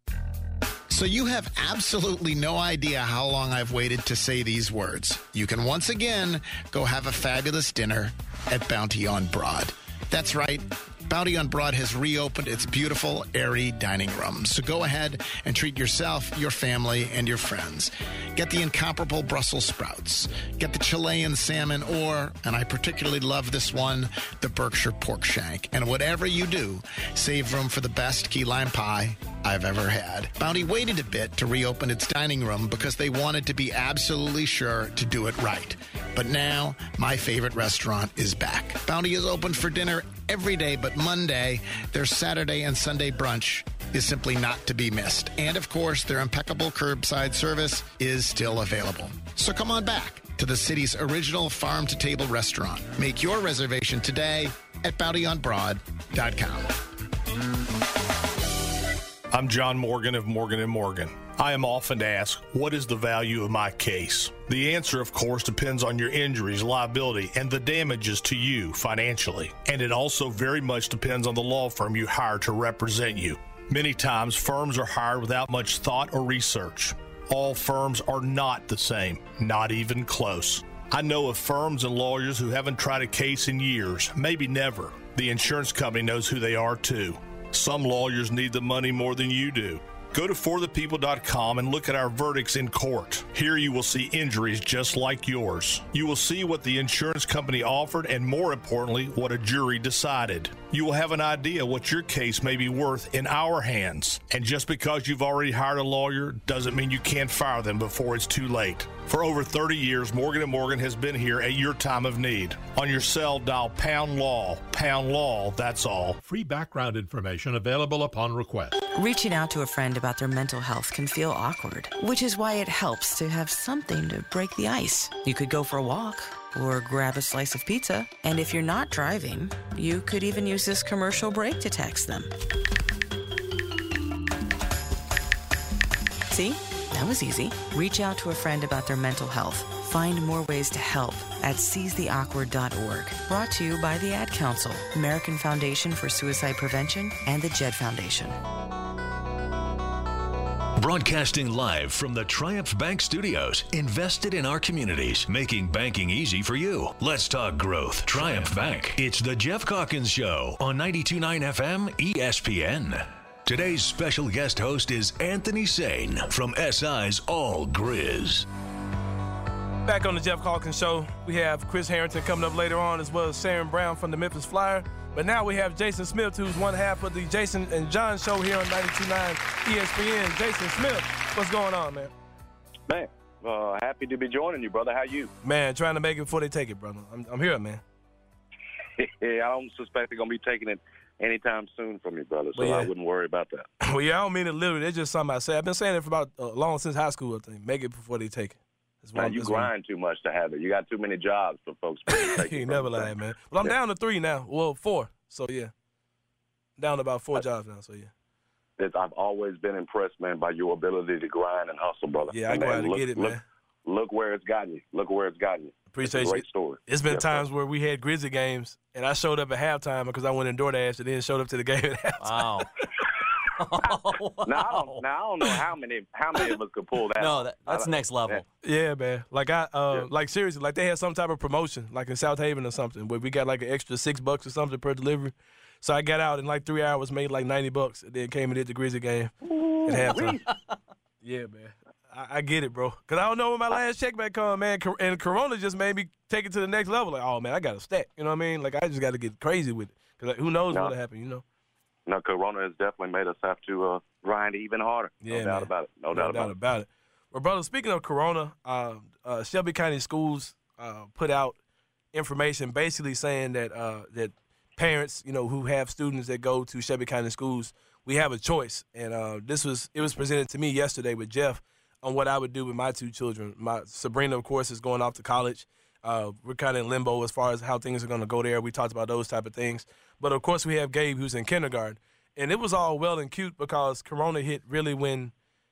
So you have absolutely no idea how long I've waited to say these words. You can once again go have a fabulous dinner at Bounty on Broad. That's right. Bounty on Broad has reopened its beautiful, airy dining room. So go ahead and treat yourself, your family, and your friends. Get the incomparable Brussels sprouts. Get the Chilean salmon or, and I particularly love this one, the Berkshire pork shank. And whatever you do, save room for the best key lime pie I've ever had. Bounty waited a bit to reopen its dining room because they wanted to be absolutely sure to do it right. But now, my favorite restaurant is back. Bounty is open for dinner every day, but Monday, their Saturday and Sunday brunch is simply not to be missed. And of course, their impeccable curbside service is still available. So come on back to the city's original farm-to-table restaurant. Make your reservation today at bounty on broad dot com. I'm John Morgan of Morgan and Morgan. I am often asked, what is the value of my case? The answer, of course, depends on your injuries, liability, and the damages to you financially. And it also very much depends on the law firm you hire to represent you. Many times, firms are hired without much thought or research. All firms are not the same, not even close. I know of firms and lawyers who haven't tried a case in years, maybe never. The insurance company knows who they are, too. Some lawyers need the money more than you do. Go to for the people dot com and look at our verdicts in court. Here you will see injuries just like yours. You will see what the insurance company offered and, more importantly, what a jury decided. You will have an idea what your case may be worth in our hands. And just because you've already hired a lawyer doesn't mean you can't fire them before it's too late. For over thirty years, Morgan and Morgan has been here at your time of need. On your cell, dial pound law. Pound law, that's all. Free background information available upon request. Reaching out to a friend about their mental health can feel awkward, which is why it helps to have something to break the ice. You could go for a walk or grab a slice of pizza. And if you're not driving, you could even use this commercial break to text them. See? That was easy. Reach out to a friend about their mental health. Find more ways to help at seize the awkward dot org. Brought to you by the Ad Council, American Foundation for Suicide Prevention, and the Jed Foundation. Broadcasting live from the Triumph Bank Studios, invested in our communities, making banking easy for you. Let's talk growth. Triumph Bank. It's the Jeff Calkins Show on ninety-two point nine F M E S P N. Today's special guest host is Anthony Sane from S I's All Grizz. Back on the Jeff Calkins Show, we have Chris Harrington coming up later on, as well as Sharon Brown from the Memphis Flyer. But now we have Jason Smith, who's one half of the Jason and John Show here on ninety-two point nine E S P N. Jason Smith, what's going on, man? Man, uh, happy to be joining you, brother. How you? Man, trying to make it before they take it, brother. I'm, I'm here, man. Yeah, I don't suspect they're going to be taking it anytime soon from me, brother, so Well, yeah. I wouldn't worry about that. Well, yeah, I don't mean it literally. It's just something I say. I've been saying it for about uh, long since high school, I think. Make it before they take it. That's Man, I'm- you that's what I'm- grind too much to have it. You got too many jobs for folks to take You it never from lie, you. man. But I'm Yeah. down to three now. Well, four. So, yeah. Down to about four jobs now, so, yeah. It's, I've always been impressed, man, by your ability to grind and hustle, brother. Yeah, I And, go man, out to look, get it, look, man. Look where it's gotten you. Look where it's gotten you. Appreciate it's a you. great story. It's been Yes, times sir. where we had Grizzly games, and I showed up at halftime because I went in DoorDash and then showed up to the game at halftime. Wow. Now, I don't, now, I don't know how many how many of us could pull that No, off. that, that's I- next level. Yeah, man. Like I, uh, like seriously, like they had some type of promotion, like in South Haven or something, where we got like an extra six bucks or something per delivery. So I got out in like three hours, made like ninety bucks, and then came and did the Grizzly game at halftime. Yeah, man. I, I get it, bro. Cause I don't know when my last check back come, man. Cor- And Corona just made me take it to the next level. Like, oh man, I got a stack. You know what I mean? Like I just got to get crazy with it. Cause like, who knows No. what'll happen? You know? No, Corona has definitely made us have to uh, grind even harder. Yeah, no doubt man. about it. No, No doubt, doubt about it. about it. Well, brother, speaking of Corona, uh, uh, Shelby County Schools uh, put out information basically saying that uh, that parents, you know, who have students that go to Shelby County Schools, we have a choice. And uh, this was it was presented to me yesterday with Jeff on what I would do with my two children. My Sabrina, of course, is going off to college. Uh, we're kind of in limbo as far as how things are going to go there. We talked about those type of things. But, of course, we have Gabe, who's in kindergarten. And it was all well and cute because Corona hit really when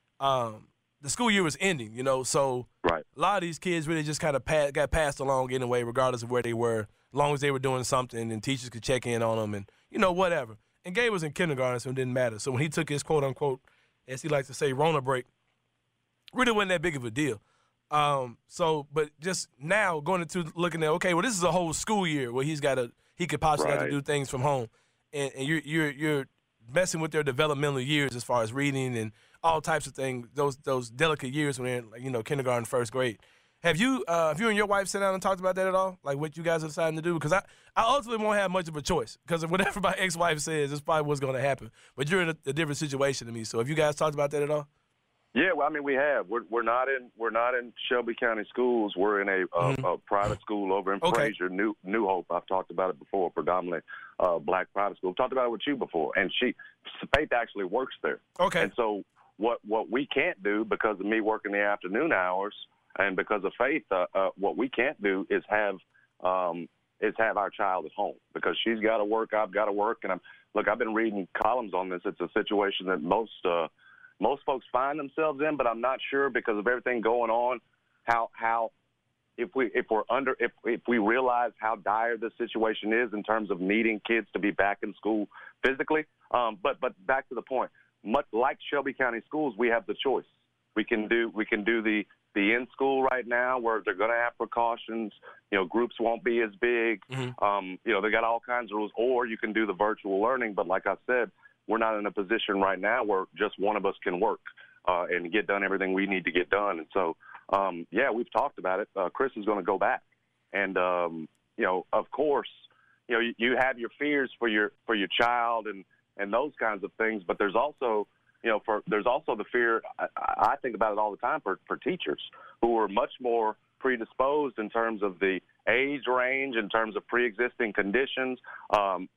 um, the school year was ending, you know. So right. a lot of these kids really just kind of pa- got passed along anyway, regardless of where they were, as long as they were doing something and teachers could check in on them and, you know, whatever. And Gabe was in kindergarten, so it didn't matter. So when he took his quote-unquote, as he likes to say, Rona break, really wasn't that big of a deal. Um, so, but just now going into looking at, okay, well, this is a whole school year where he's got to, he could possibly have to Right. do things from home. And, and you're, you're, you're messing with their developmental years as far as reading and all types of things, those, those delicate years when they're in, like, you know, kindergarten, first grade. Have you, uh, have you and your wife sat down and talked about that at all? Like what you guys are deciding to do? Because I, I ultimately won't have much of a choice because of whatever my ex-wife says, it's probably what's going to happen. But you're in a, a different situation than me. So have you guys talked about that at all? Yeah, well, I mean, we have. We're we're not in we're not in Shelby County schools. We're in a, uh, Mm-hmm. a private school over in Okay. Fraser, New New Hope. I've talked about it before. Predominantly uh, black private school. I've talked about it with you before. And she Faith actually works there. Okay. And so what what we can't do because of me working the afternoon hours and because of Faith, uh, uh, what we can't do is have um, is have our child at home because she's got to work. I've got to work. And I'm look. I've been reading columns on this. It's a situation that most. Uh, Most folks find themselves in, but I'm not sure because of everything going on. How how if we if we're under if if we realize how dire the situation is in terms of needing kids to be back in school physically. Um, but but back to the point, much like Shelby County Schools, we have the choice. We can do we can do the the in school right now where they're going to have precautions. You know, groups won't be as big. Mm-hmm. Um, you know, they got all kinds of rules. Or you can do the virtual learning. But like I said, we're not in a position right now where just one of us can work uh, and get done everything we need to get done. And so, um, yeah, we've talked about it. Uh, Chris is going to go back. And, um, you know, of course, you know, you, you have your fears for your for your child and, and those kinds of things. But there's also, you know, for there's also the fear, I, I think about it all the time, for, for teachers who are much more predisposed in terms of the age range, in terms of pre-existing conditions, um,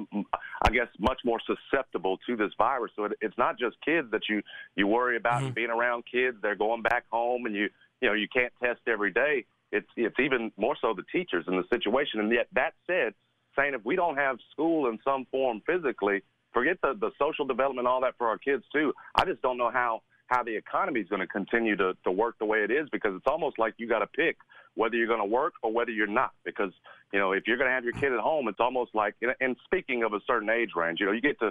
I guess much more susceptible to this virus. So it, it's not just kids that you, you worry about Mm-hmm. and being around kids. They're going back home and you, you know, you can't test every day. It's, it's even more so the teachers in the situation. And yet that said, saying if we don't have school in some form physically, forget the, the social development, all that for our kids too. I just don't know how, how the economy is going to continue to, to work the way it is, because it's almost like you got to pick whether you're going to work or whether you're not. Because, you know, if you're going to have your kid at home, it's almost like, and speaking of a certain age range, you know, you get to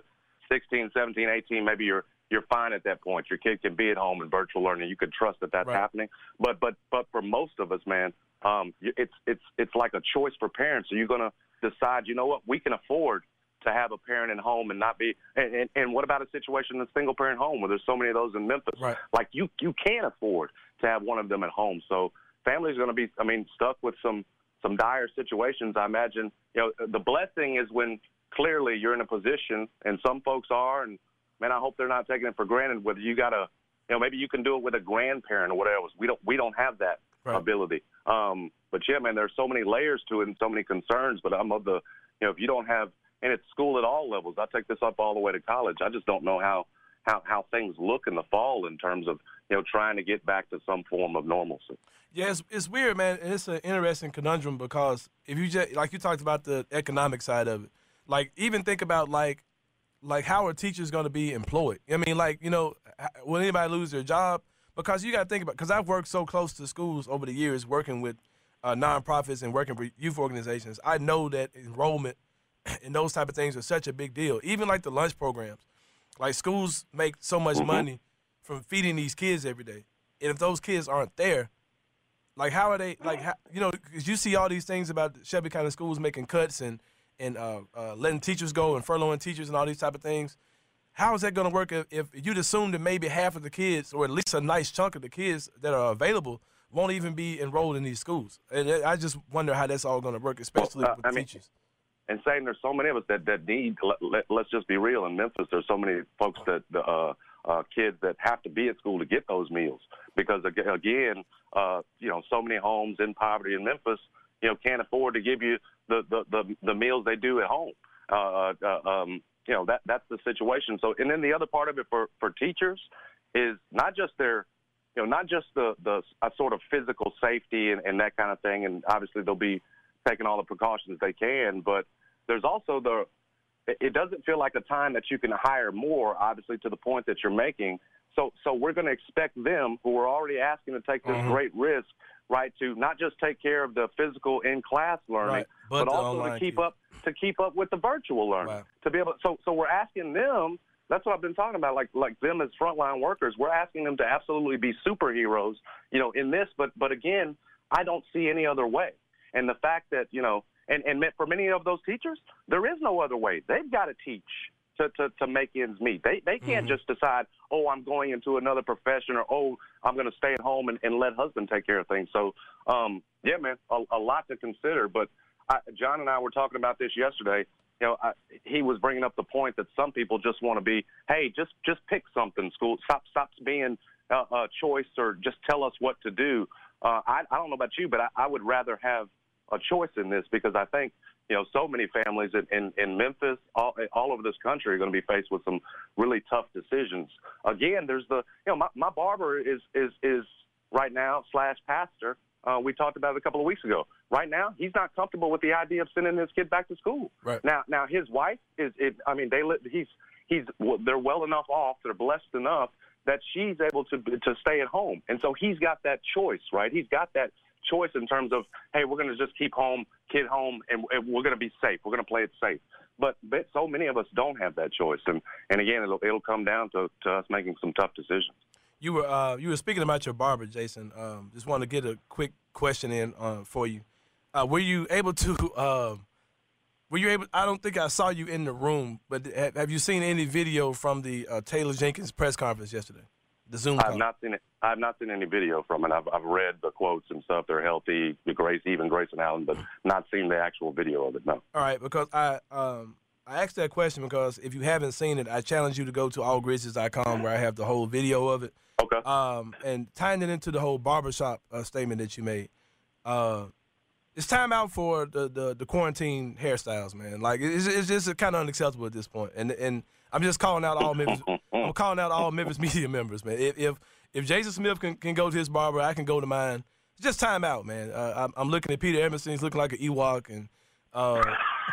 sixteen, seventeen, eighteen, maybe you're you're fine at that point. Your kid can be at home in virtual learning. You can trust that that's right. happening. But but but for most of us, man, um, it's it's it's like a choice for parents. So you're gonna decide, you know what, we can afford to have a parent in home and not be. And, and, and what about a situation in a single parent home where there's so many of those in Memphis? Right. Like you you can't afford to have one of them at home. So families are going to be, I mean, stuck with some some dire situations. I imagine, you know, the blessing is when clearly you're in a position, and some folks are, and man, I hope they're not taking it for granted. Whether you got a, you know, maybe you can do it with a grandparent or whatever. We don't we don't have that right. ability. Um, but yeah, man, there's so many layers to it and so many concerns. But I'm of the, you know, if you don't have, and it's school at all levels. I take this up all the way to college. I just don't know how how how things look in the fall in terms of, you know, trying to get back to some form of normalcy. Yeah, it's, it's weird, man, and it's an interesting conundrum because if you just, like you talked about the economic side of it, like even think about like like how are teachers going to be employed? I mean, like, you know, will anybody lose their job? Because you got to think about, because I've worked so close to schools over the years working with uh, nonprofits and working for youth organizations. I know that enrollment and those type of things are such a big deal. Even like the lunch programs, like schools make so much Mm-hmm. money from feeding these kids every day. And if those kids aren't there, like how are they, like, how, you know, because you see all these things about Shelby County schools making cuts and, and uh, uh, letting teachers go and furloughing teachers and all these type of things. How is that going to work if, if you'd assume that maybe half of the kids, or at least a nice chunk of the kids that are available, won't even be enrolled in these schools? And I just wonder how that's all going to work, especially well, uh, with I mean, teachers. And saying there's so many of us that, that need, let, let, let's just be real, in Memphis there's so many folks that, uh, uh, kids that have to be at school to get those meals. Because, again, uh, you know, so many homes in poverty in Memphis, you know, can't afford to give you the, the, the, the meals they do at home. Uh, uh, um, you know, that that's the situation. So, and then the other part of it for, for teachers is not just their, you know, not just the, the uh, sort of physical safety and, and that kind of thing, and obviously they'll be taking all the precautions they can, but there's also the, it doesn't feel like a time that you can hire more, obviously, to the point that you're making. So so we're going to expect them, who are already asking to take this Mm-hmm. great risk, right, to not just take care of the physical in-class learning, Right, but but the also to online keep kids. up to keep up with the virtual learning. Wow. To be able, so so we're asking them. That's what I've been talking about, like like them as frontline workers. We're asking them to absolutely be superheroes, you know, in this. But but again, I don't see any other way. And the fact that, you know, and, and for many of those teachers, there is no other way. They've got to teach to, to, to make ends meet. They they can't Mm-hmm. just decide, oh, I'm going into another profession, or, oh, I'm going to stay at home and, and let husband take care of things. So, um, yeah, man, a, a lot to consider. But I, John and I were talking about this yesterday. You know, I, he was bringing up the point that some people just want to be, hey, just just pick something, school. Stop, stop being a, a choice, or just tell us what to do. Uh, I, I don't know about you, but I, I would rather have a choice in this, because I think, you know, so many families in, in, in Memphis, all, all over this country, are going to be faced with some really tough decisions. Again, there's the, you know, my, my barber is, is, is right now slash pastor. Uh, we talked about it a couple of weeks ago. Right now, he's not comfortable with the idea of sending his kid back to school. Right. Now, now his wife is, it, I mean, they, he's, he's, they're well enough off, they're blessed enough that she's able to, to stay at home. And so he's got that choice, right? He's got that choice in terms of, hey, we're going to just keep home, kid home, and, and we're going to be safe. We're going to play it safe. But, but so many of us don't have that choice. And, and again, it'll, it'll come down to, to us making some tough decisions. You were uh, you were speaking about your barber, Jason. Um, just wanted to get a quick question in uh, for you. Uh, were you able to? Uh, were you able? I don't think I saw you in the room, but have, have you seen any video from the uh, Taylor Jenkins press conference yesterday? The Zoom call. I've not seen it. I've not seen any video from it. I've, I've read the quotes and stuff. They're healthy, Grace, even Grayson Allen, but not seen the actual video of it. No. All right, because I um, I asked that question because if you haven't seen it, I challenge you to go to all grizzlies dot com where I have the whole video of it. Okay. Um, and tying it into the whole barbershop uh, statement that you made, uh, it's time out for the, the, the quarantine hairstyles, man. Like it's, it's just kind of unacceptable at this point. And and I'm just calling out all Memphis. I'm calling out all Memphis media members, man. If if, if Jason Smith can, can go to his barber, I can go to mine. It's just time out, man. Uh, I'm, I'm looking at Peter Emerson. He's looking like an Ewok, and uh,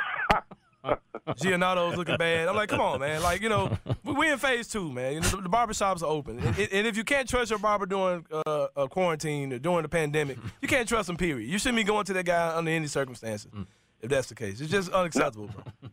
Giannato's looking bad. I'm like, come on, man. Like, you know, we're in phase two, man. You know, the, the barbershops are open. And, and if you can't trust your barber during uh, a quarantine or during the pandemic, you can't trust him, period. You shouldn't be going to that guy under any circumstances, mm. if that's the case. It's just unacceptable, bro.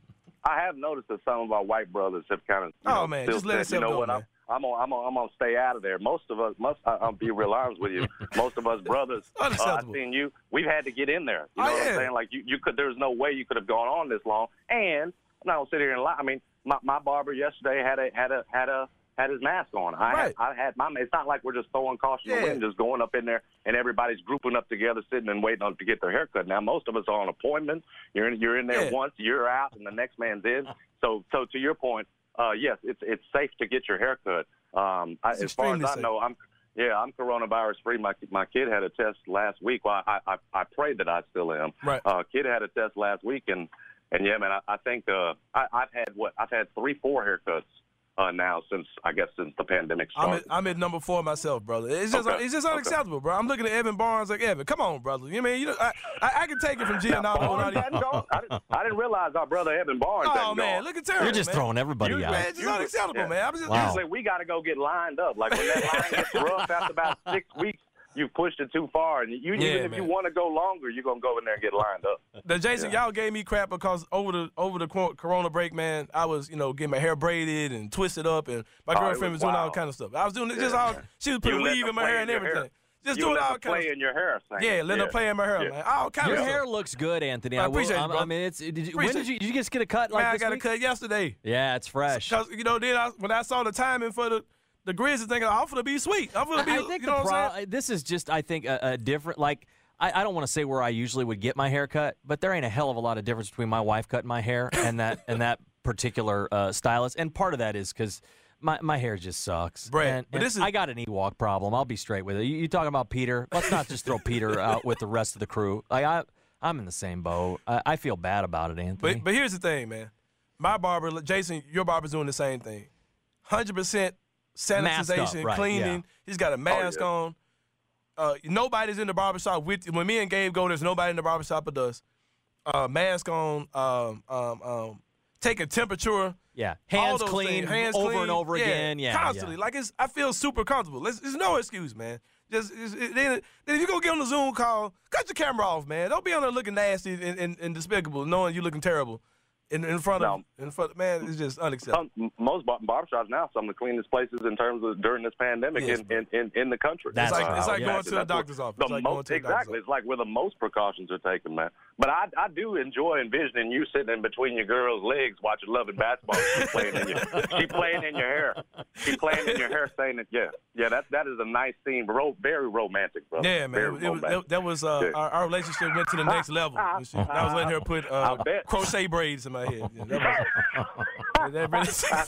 I have noticed that some of our white brothers have kind of. You Oh, know, man, still just let said, yourself you know go, what, man. I'm, I'm gonna, I'm gonna, I'm gonna stay out of there. Most of us, must, I, I'll be real honest with you. Most of us brothers, uh, I've Unacceptable. seen you. We've had to get in there. You know Oh, what yeah. I'm saying? Like you, you could. There's no way you could have gone on this long. And I'm not gonna sit here and lie. I mean, my, my barber yesterday had a, had a, had a, had his mask on. I, Right. had, I had my. It's not like we're just throwing caution to Yeah. the wind, just going up in there and everybody's grouping up together, sitting and waiting on to get their haircut. Now, most of us are on appointment. You're in, you're in there Yeah. once, you're out, and the next man's in. So, so to your point, uh, yes, it's it's safe to get your haircut. Um, I, It's as far as extremely I safe. know, I'm yeah, I'm coronavirus free. My my kid had a test last week. Well, I I, I prayed that I still am. Right. Uh, kid had a test last week, and and yeah, man, I, I think uh, I, I've had what I've had three, four haircuts uh, now since I guess since the pandemic I'm started. at, I'm at number four myself, brother. It's just Okay. it's just Okay. unacceptable, bro. I'm looking at Evan Barnes like, Evan, come on, brother. You know what I mean? You know, I, I, I can take it from Now, Giannato. Barnes hadn't gone? I, didn't, I didn't realize our brother Evan Barnes Oh, hadn't man, gone. look at Terry, You're just man. throwing everybody Usually- out. Man, it's just unacceptable, yeah. man. I'm just, Wow. Usually we got to go get lined up. Like when that line gets rough after about six weeks, you've pushed it too far. And you, Yeah, even if man. you want to go longer, you're going to go in there and get lined up. The Jason, y'all gave me crap because over the over the cor- Corona break, man, I was, you know, getting my hair braided and twisted up, and my Oh, it girlfriend was was doing all wild. kind of stuff. I was doing it just Yeah, all. man. She was You putting let weave them in my play hair in and your everything. hair. Just You doing let all them kind play of. in your hair. Sam. Yeah, let them Yeah. play in my hair, Yeah. man. All kind Your of hair stuff. looks good, Anthony. I I will, appreciate it, I'm- bro. I mean, it's. Did you, when Appreciate did you, did you just get a cut like Man, I this got a week? cut yesterday. Yeah, it's fresh. Because, you know, then I, when I saw the timing for the the Grizzlies, thinking, I'm going to be sweet. I'm going to be, I think you the know what I'm pro- saying? this is just, I think, a, a different, like, I, I don't want to say where I usually would get my hair cut, but there ain't a hell of a lot of difference between my wife cutting my hair and that and that particular uh, stylist. And part of that is because my, my hair just sucks. Brad, and, but and this is- I got an Ewok problem. I'll be straight with it. You, you talking about Peter? Let's not just throw Peter out with the rest of the crew. Like I, I'm in the same boat. I, I feel bad about it, Anthony. But but here's the thing, man. My barber, Jason, your barber's doing the same thing. one hundred percent Mask up, sanitization, right, cleaning. yeah. He's got a mask yeah. on. Uh, nobody's in the barbershop with when me and Gabe go. There's nobody in the barbershop but us. Uh, mask on. Um, um, um, taking temperature. yeah, all hands those clean things. Hands over clean. and over Yeah, again. Yeah, constantly. yeah. Like it's, I feel super comfortable. It's, it's no excuse, man. Just it's, it, then, then if you go get on the Zoom call, cut your camera off, man. Don't be on there looking nasty and, and, and despicable, knowing you looking terrible in in front of in front. Of, man, it's just unacceptable. Some, most bar- barbershops now, some of the cleanest places in terms of during this pandemic Yes, in, in, in, in the country. That's It's like right. it's like Yeah. going to a That's what- doctor's office. the It's like most, going to a doctor's exactly. It's like where the most precautions are taken, man. But I, I do enjoy envisioning you sitting in between your girl's legs watching loving basketball. She playing in your, she playing in your hair. She playing in your hair, saying that, yeah, yeah, that that is a nice scene, ro- very romantic, brother. Yeah, Very man. It was, romantic. that, that was uh, Yeah. our, our relationship went to the next level. You see. I was letting her put uh, I bet. crochet braids in my head. Yeah, that, was, that really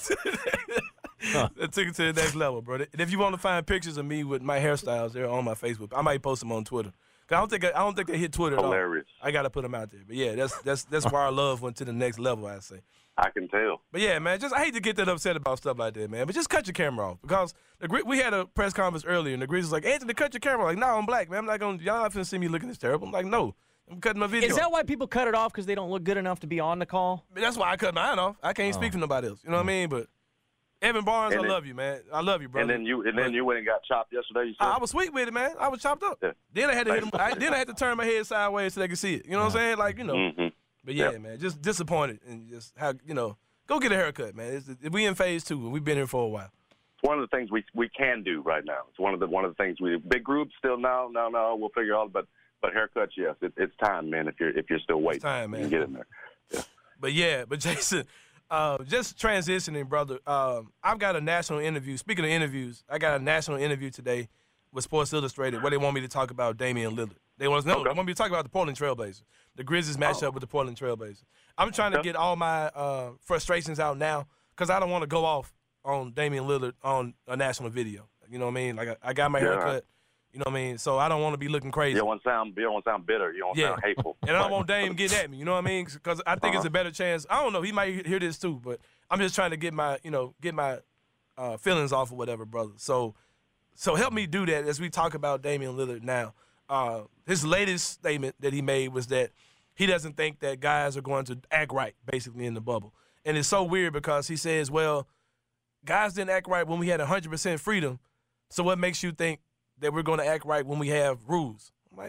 that took it to the next level, bro. And if you want to find pictures of me with my hairstyles, they're on my Facebook. I might post them on Twitter. 'Cause I don't think I, I don't think they hit Twitter at all. Hilarious. I gotta put them out there. But yeah, that's that's that's where our love went to the next level, I say. I can tell. But yeah, man, just I hate to get that upset about stuff like that, man. But just cut your camera off because the Gri- we had a press conference earlier, and the Grizzlies was like, Anthony, cut your camera. Like, no, I'm black, man. I'm not gonna. Y'all not finna see me looking this terrible. I'm like, no, I'm cutting my video. Is that why people cut it off because they don't look good enough to be on the call? That's why I cut mine off. I can't Oh. speak for nobody else. You know what I mean? But Evan Barnes, And I then- love you, man. I love you, brother. And then you and then you went and got chopped yesterday. You said? I, I was sweet with it, man. I was chopped up. Yeah. Then I had to hit him. I, then I had to turn my head sideways so they could see it. You know what I'm saying? Like, you know. Mhm. But yeah, Yep. man, just disappointed and just how you know. Go get a haircut, man. It's, we in phase two, and we've been here for a while. It's one of the things we we can do right now. It's one of the one of the things we big groups still no no no we'll figure out. But but haircuts, yes, it, it's time, man. If you're if you're still waiting, time, man. You can get in there. Yeah. But yeah, but Jason, uh, just transitioning, brother. Um, I've got a national interview. Speaking of interviews, I got a national interview today with Sports Illustrated where they want me to talk about Damian Lillard. They want to know. Okay. They want me to talk about the Portland Trailblazers. The Grizzlies match Oh. up with the Portland Trailblazers. I'm trying to Okay. get all my uh, frustrations out now because I don't want to go off on Damian Lillard on a national video. You know what I mean? Like I, I got my Yeah. haircut. You know what I mean? So I don't want to be looking crazy. You don't want to sound you don't want to sound bitter. You don't Yeah. sound hateful. And I don't want Dame getting at me. You know what I mean? Because I think it's Uh-huh. a better chance. I don't know. He might hear this too, but I'm just trying to get my, you know, get my uh, feelings off or whatever, brother. So, so help me do that as we talk about Damian Lillard now. Uh, his latest statement that he made was that he doesn't think that guys are going to act right, basically, in the bubble. And it's so weird because he says, well, guys didn't act right when we had one hundred percent freedom. So what makes you think that we're going to act right when we have rules? I'm like,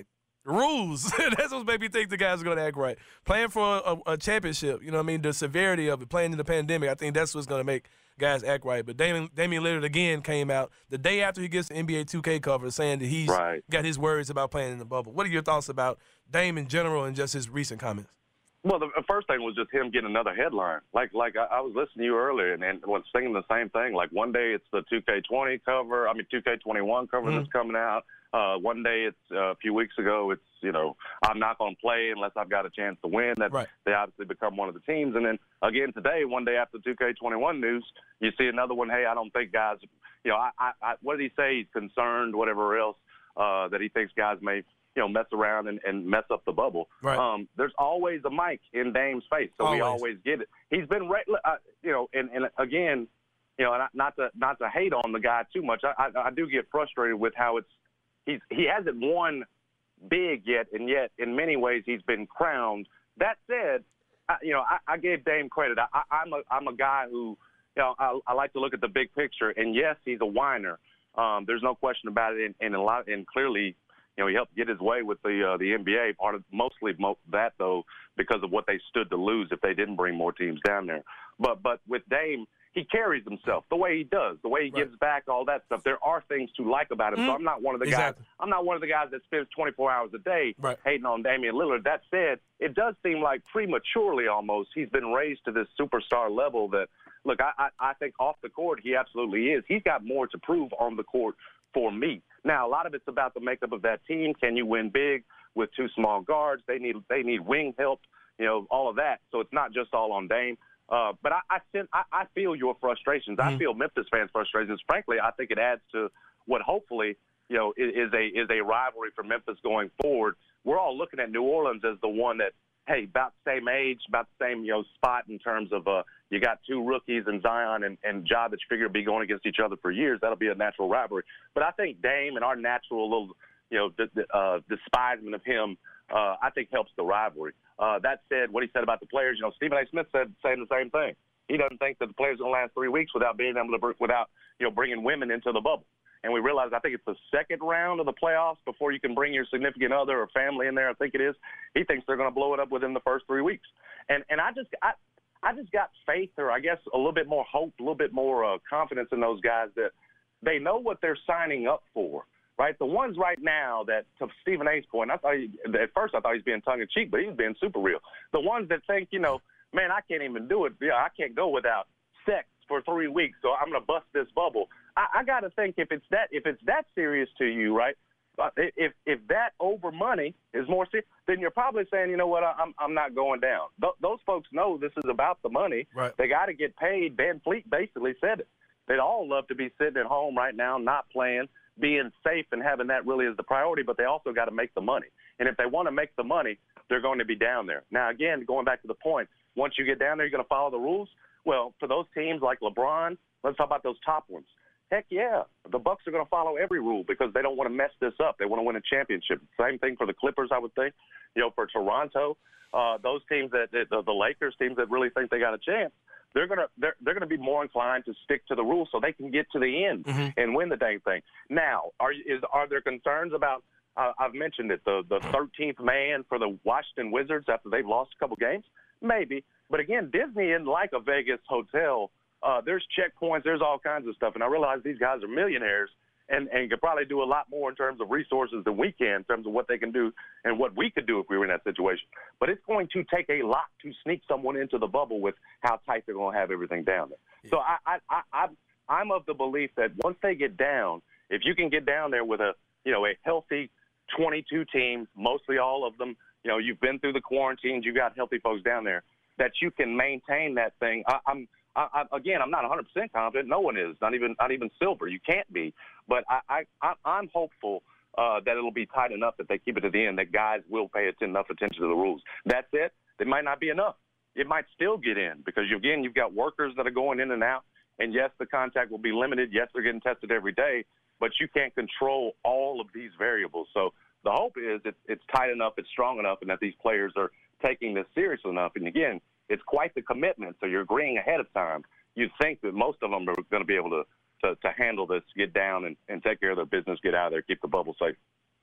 rules. That's what made me think the guys are going to act right. Playing for a, a championship, you know what I mean? The severity of it, playing in the pandemic, I think that's what's going to make guys act right. But Damian, Damian Lillard, again, came out the day after he gets the N B A two K cover saying that he's right. got his worries about playing in the bubble. What are your thoughts about Dame in general and just his recent comments? Well, the first thing was just him getting another headline. Like, like I, I was listening to you earlier and, and was thinking the same thing. Like, one day it's the two K twenty cover, I mean, two K twenty-one cover mm-hmm. that's coming out. Uh, one day it's uh, a few weeks ago, it's, you know, I'm not going to play unless I've got a chance to win. That right. They obviously become one of the teams. And then, again, today, one day after two K twenty-one news, you see another one, hey, I don't think guys, you know, I, I, I what did he say? He's concerned, whatever else, uh, that he thinks guys may, you know, mess around and, and mess up the bubble. Right. Um, there's always a mic in Dame's face, so always. we always get it. He's been, uh, you know, and, and again, you know, not, not to not to hate on the guy too much. I, I, I do get frustrated with how it's he's he hasn't won big yet, and yet in many ways he's been crowned. That said, I, you know, I, I gave Dame credit. I, I'm a I'm a guy who, you know, I, I like to look at the big picture, and yes, he's a whiner. Um, there's no question about it, and, and a lot, and clearly. You know, he helped get his way with the uh, the N B A. Part of mostly mo- that though, because of what they stood to lose if they didn't bring more teams down there. But but with Dame, he carries himself the way he does, the way he right. gives back, all that stuff. There are things to like about him. Mm-hmm. So I'm not one of the exactly. guys. I'm not one of the guys that spends twenty-four hours a day right. hating on Damian Lillard. That said, it does seem like prematurely almost he's been raised to this superstar level. That look, I I, I think off the court he absolutely is. He's got more to prove on the court. For me. Now, a lot of it's about the makeup of that team. Can you win big with two small guards? They need they need wing help, you know, all of that. So it's not just all on Dame. Uh, but I I, send, I I feel your frustrations. Mm-hmm. I feel Memphis fans' frustrations. Frankly, I think it adds to what hopefully, you know, is, is a is a rivalry for Memphis going forward. We're all looking at New Orleans as the one that, hey, about the same age, about the same, you know, spot in terms of uh, you got two rookies in Zion and, and Ja that you figure will be going against each other for years. That'll be a natural rivalry. But I think Dame and our natural little, you know, d- d- uh, despisement of him, uh, I think helps the rivalry. Uh, that said, what he said about the players, you know, Stephen A. Smith said saying the same thing. He doesn't think that the players are going to last three weeks without being able to, br- without, you know, bringing women into the bubble. And we realize, I think it's the second round of the playoffs before you can bring your significant other or family in there. I think it is. He thinks they're going to blow it up within the first three weeks. And and I just I, I just got faith, or I guess a little bit more hope, a little bit more uh, confidence in those guys that they know what they're signing up for. Right, the ones right now that, to Stephen A's point, I thought he, at first I thought he was being tongue in cheek, but he was being super real. The ones that think, you know, man, I can't even do it. Yeah, I can't go without sex for three weeks, so I'm going to bust this bubble. I, I got to think if it's that if it's that serious to you, right? If if that over money is more serious, then you're probably saying, you know what, I'm I'm not going down. Th- those folks know this is about the money. Right. They got to get paid. Van Fleet basically said it. They'd all love to be sitting at home right now, not playing, being safe and having that really as the priority, but they also got to make the money. And if they want to make the money, they're going to be down there. Now, again, going back to the point, once you get down there, you're going to follow the rules. Well, for those teams like LeBron, let's talk about those top ones. Heck yeah, the Bucks are going to follow every rule because they don't want to mess this up. They want to win a championship. Same thing for the Clippers, I would think. You know, for Toronto, uh, those teams that the, the Lakers teams that really think they got a chance, they're gonna they're they're gonna be more inclined to stick to the rules so they can get to the end mm-hmm. and win the dang thing. Now, are is are there concerns about? Uh, I've mentioned it, the the thirteenth man for the Washington Wizards after they've lost a couple games, maybe. But again, Disney isn't like a Vegas hotel. Uh, there's checkpoints, there's all kinds of stuff, and I realize these guys are millionaires and and could probably do a lot more in terms of resources than we can in terms of what they can do and what we could do if we were in that situation. But it's going to take a lot to sneak someone into the bubble with how tight they're going to have everything down there. Yeah. So I, I, I, I, I'm of the belief that once they get down, if you can get down there with a, you know, a healthy twenty-two teams, mostly all of them, you know, you've been through the quarantines, you got healthy folks down there, that you can maintain that thing. I, I'm, I, I, again, I'm not one hundred percent confident. No one is, not even not even Silver. You can't be. But I, I, I'm hopeful uh, that it'll be tight enough that they keep it to the end, that guys will pay enough attention to the rules. That's it. It might not be enough. It might still get in because, again, you've got workers that are going in and out. And, yes, the contact will be limited. Yes, they're getting tested every day. But you can't control all of these variables. So the hope is it's, it's tight enough, it's strong enough, and that these players are taking this serious enough. And, again, it's quite the commitment, so you're agreeing ahead of time. You'd think that most of them are going to be able to, to, to handle this, get down and, and take care of their business, get out of there, keep the bubble safe.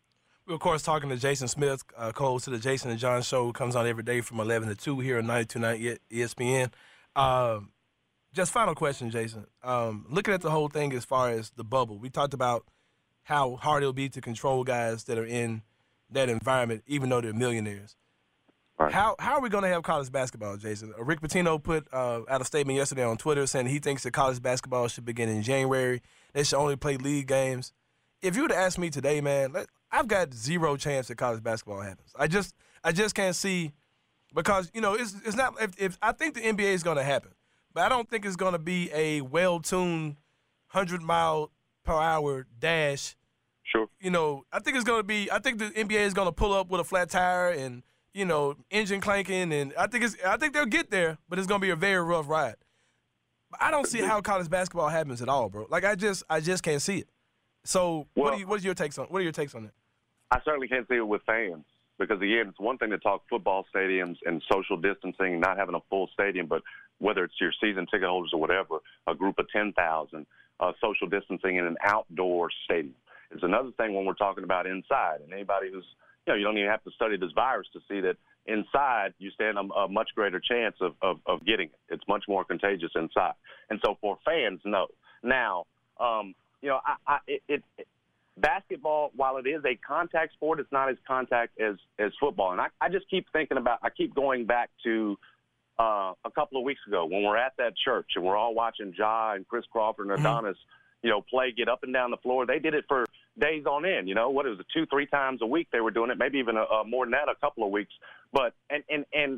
We're, of course, talking to Jason Smith, uh, co-host of the Jason and John Show, who comes on every day from eleven to two here on ninety-two point nine E S P N. Um, just final question, Jason. Um, looking at the whole thing as far as the bubble, we talked about how hard it'll be to control guys that are in that environment, even though they're millionaires. Right. How how are we going to have college basketball, Jason? Uh, Rick Pitino put uh, out a statement yesterday on Twitter saying he thinks that college basketball should begin in January. They should only play league games. If you were to ask me today, man, let, I've got zero chance that college basketball happens. I just I just can't see, because you know it's it's not. If, if I think the N B A is going to happen, but I don't think it's going to be a well-tuned hundred mile per hour dash. Sure. You know, I think it's going to be. I think the N B A is going to pull up with a flat tire and you know engine clanking, and I think it's. I think they'll get there, but it's going to be a very rough ride. But I don't see how college basketball happens at all, bro. Like I just I just can't see it. So well, what, are you, what are your takes on what are your takes on that? I certainly can't see it with fans because, again, it's one thing to talk football stadiums and social distancing, not having a full stadium, but whether it's your season ticket holders or whatever, a group of ten thousand, uh, social distancing in an outdoor stadium. It's another thing when we're talking about inside. And anybody who's, you know, you don't even have to study this virus to see that inside you stand a, a much greater chance of, of, of getting it. It's much more contagious inside. And so for fans, no. Now, um, you know, I, I, it, it, it, basketball, while it is a contact sport, it's not as contact as, as football. And I, I just keep thinking about, I keep going back to uh, a couple of weeks ago when we're at that church and we're all watching Ja and Chris Crawford and Adonis, you know, play, get up and down the floor. They did it for days on end, you know, what is it, two, three times a week they were doing it, maybe even a, a more than that, a couple of weeks. But, and, and, and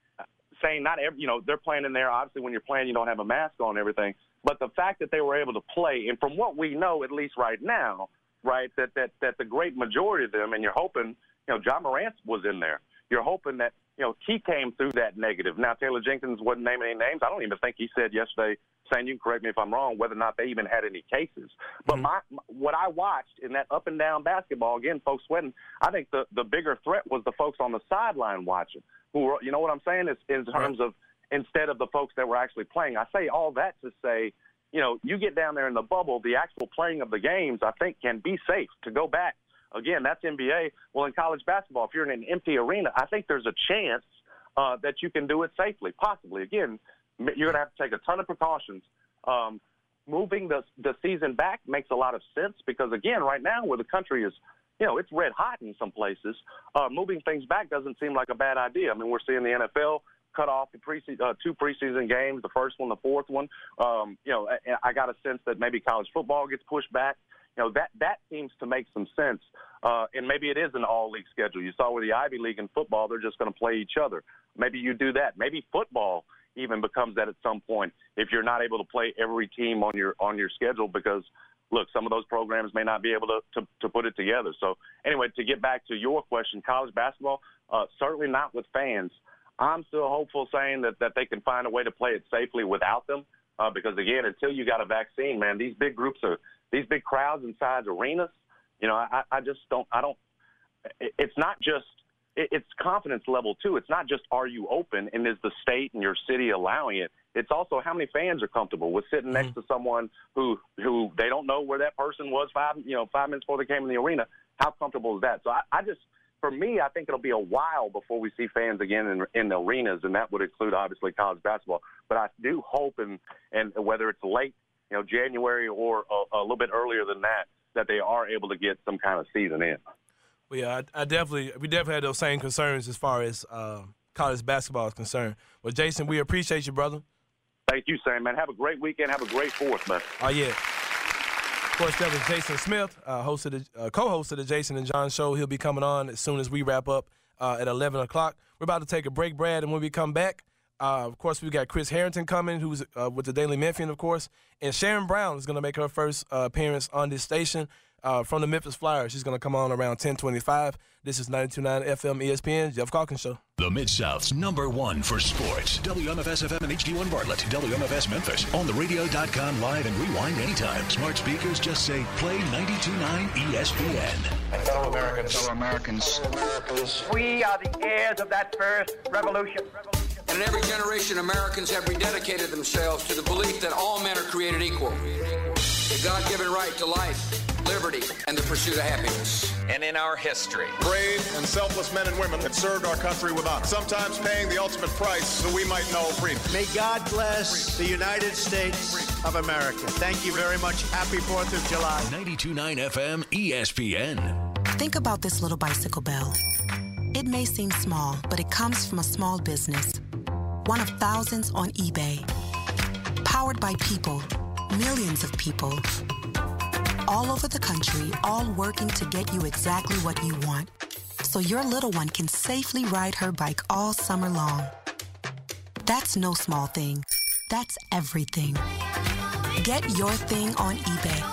saying not every, you know, they're playing in there. Obviously, when you're playing, you don't have a mask on and everything. But the fact that they were able to play, and from what we know, at least right now, right, that, that, that the great majority of them, and you're hoping, you know, John Morant was in there. You're hoping that, you know, he came through that negative. Now, Taylor Jenkins wasn't naming any names. I don't even think he said yesterday, saying, you can correct me if I'm wrong, whether or not they even had any cases. But my, what I watched in that up and down basketball, again, folks sweating, I think the, the bigger threat was the folks on the sideline watching, who were, you know what I'm saying, is in terms of instead of the folks that were actually playing. I say all that to say, you know, you get down there in the bubble, the actual playing of the games, I think, can be safe. To go back, again, that's N B A. Well, in college basketball, if you're in an empty arena, I think there's a chance uh, that you can do it safely, possibly. Again, you're going to have to take a ton of precautions. Um, moving the, the season back makes a lot of sense because, again, right now where the country is, you know, it's red hot in some places, uh, moving things back doesn't seem like a bad idea. I mean, we're seeing the N F L cut off the preseason, uh, two preseason games, the first one, the fourth one. Um, you know, I, I got a sense that maybe college football gets pushed back. You know, that, that seems to make some sense. Uh, and maybe it is an all-league schedule. You saw with the Ivy League in football, they're just going to play each other. Maybe you do that. Maybe football even becomes that at some point if you're not able to play every team on your on your schedule because, look, some of those programs may not be able to, to, to put it together. So, anyway, to get back to your question, college basketball, uh, certainly not with fans. I'm still hopeful saying that, that they can find a way to play it safely without them uh, because, again, until you got a vaccine, man, these big groups are – these big crowds inside arenas, you know, I, I just don't – I don't – it's not just – it's confidence level, too. It's not just are you open and is the state and your city allowing it. It's also how many fans are comfortable with sitting next mm-hmm. to someone who who they don't know where that person was five, you know, five minutes before they came in the arena. How comfortable is that? So I, I just – for me, I think it'll be a while before we see fans again in, in the arenas, and that would include, obviously, college basketball. But I do hope, and, and whether it's late, you know, January or a, a little bit earlier than that, that they are able to get some kind of season in. Well, yeah, I, I definitely, we definitely had those same concerns as far as uh, college basketball is concerned. Well, Jason, we appreciate you, brother. Thank you, Sam, man. Have a great weekend. Have a great fourth, man. Oh, yeah. Of course, that was Jason Smith, uh, host of the, uh, co-host of the Jason and John Show. He'll be coming on as soon as we wrap up uh, at eleven o'clock. We're about to take a break, Brad, and when we come back, uh, of course, we've got Chris Harrington coming, who's uh, with the Daily Memphian, of course, and Sharon Brown is going to make her first uh, appearance on this station uh, from the Memphis Flyers. She's going to come on around ten twenty-five. This is ninety-two point nine F M E S P N, Jeff Calkins Show. The Mid-South's number one for sports. W M F S F M and H D one Bartlett. W M F S Memphis. On the radio dot com live and rewind anytime. Smart speakers just say play ninety-two point nine E S P N. Fellow Americans. Fellow Americans. Fellow Americans. We are the heirs of that first revolution. And in every generation, Americans have rededicated themselves to the belief that all men are created equal. The God-given right to life, liberty, and the pursuit of happiness. And in our history, brave and selfless men and women that served our country with honor, sometimes paying the ultimate price so we might know freedom. May God bless the United States of America. Thank you very much. Happy fourth of July. ninety-two point nine F M E S P N. Think about this little bicycle bell. It may seem small, but it comes from a small business. One of thousands on eBay. Powered by people, millions of people. All over the country, all working to get you exactly what you want. So your little one can safely ride her bike all summer long. That's no small thing. That's everything. Get your thing on eBay.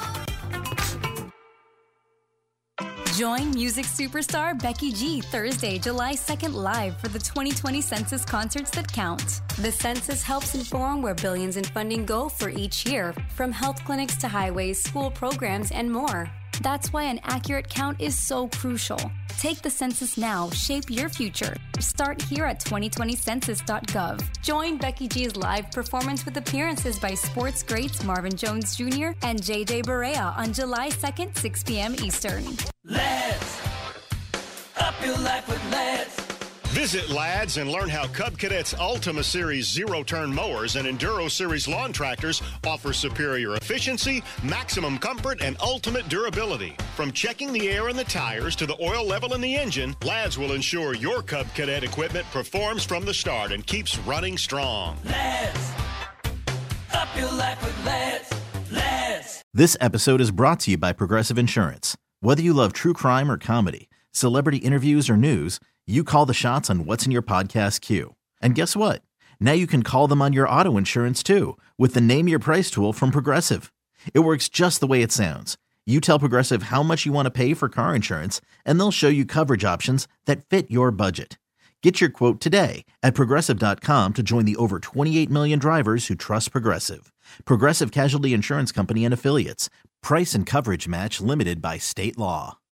Join music superstar Becky G Thursday, July second live for the twenty twenty Census Concerts That Count. The census helps inform where billions in funding go for each year, from health clinics to highways, school programs, and more. That's why an accurate count is so crucial. Take the census now, shape your future. Start here at twenty twenty census dot gov. Join Becky G's live performance with appearances by sports greats Marvin Jones Junior and J J Barea on July second, six p.m. Eastern. Lads, up your life with Lads. Visit Lads and learn how Cub Cadet's Ultima Series zero-turn mowers and Enduro Series lawn tractors offer superior efficiency, maximum comfort, and ultimate durability. From checking the air in the tires to the oil level in the engine, Lads will ensure your Cub Cadet equipment performs from the start and keeps running strong. Lads, up your life with Lads. Lads. This episode is brought to you by Progressive Insurance. Whether you love true crime or comedy, celebrity interviews or news, you call the shots on what's in your podcast queue. And guess what? Now you can call them on your auto insurance too with the Name Your Price tool from Progressive. It works just the way it sounds. You tell Progressive how much you want to pay for car insurance, and they'll show you coverage options that fit your budget. Get your quote today at Progressive dot com to join the over twenty-eight million drivers who trust Progressive. Progressive Casualty Insurance Company and Affiliates. Price and coverage match limited by state law.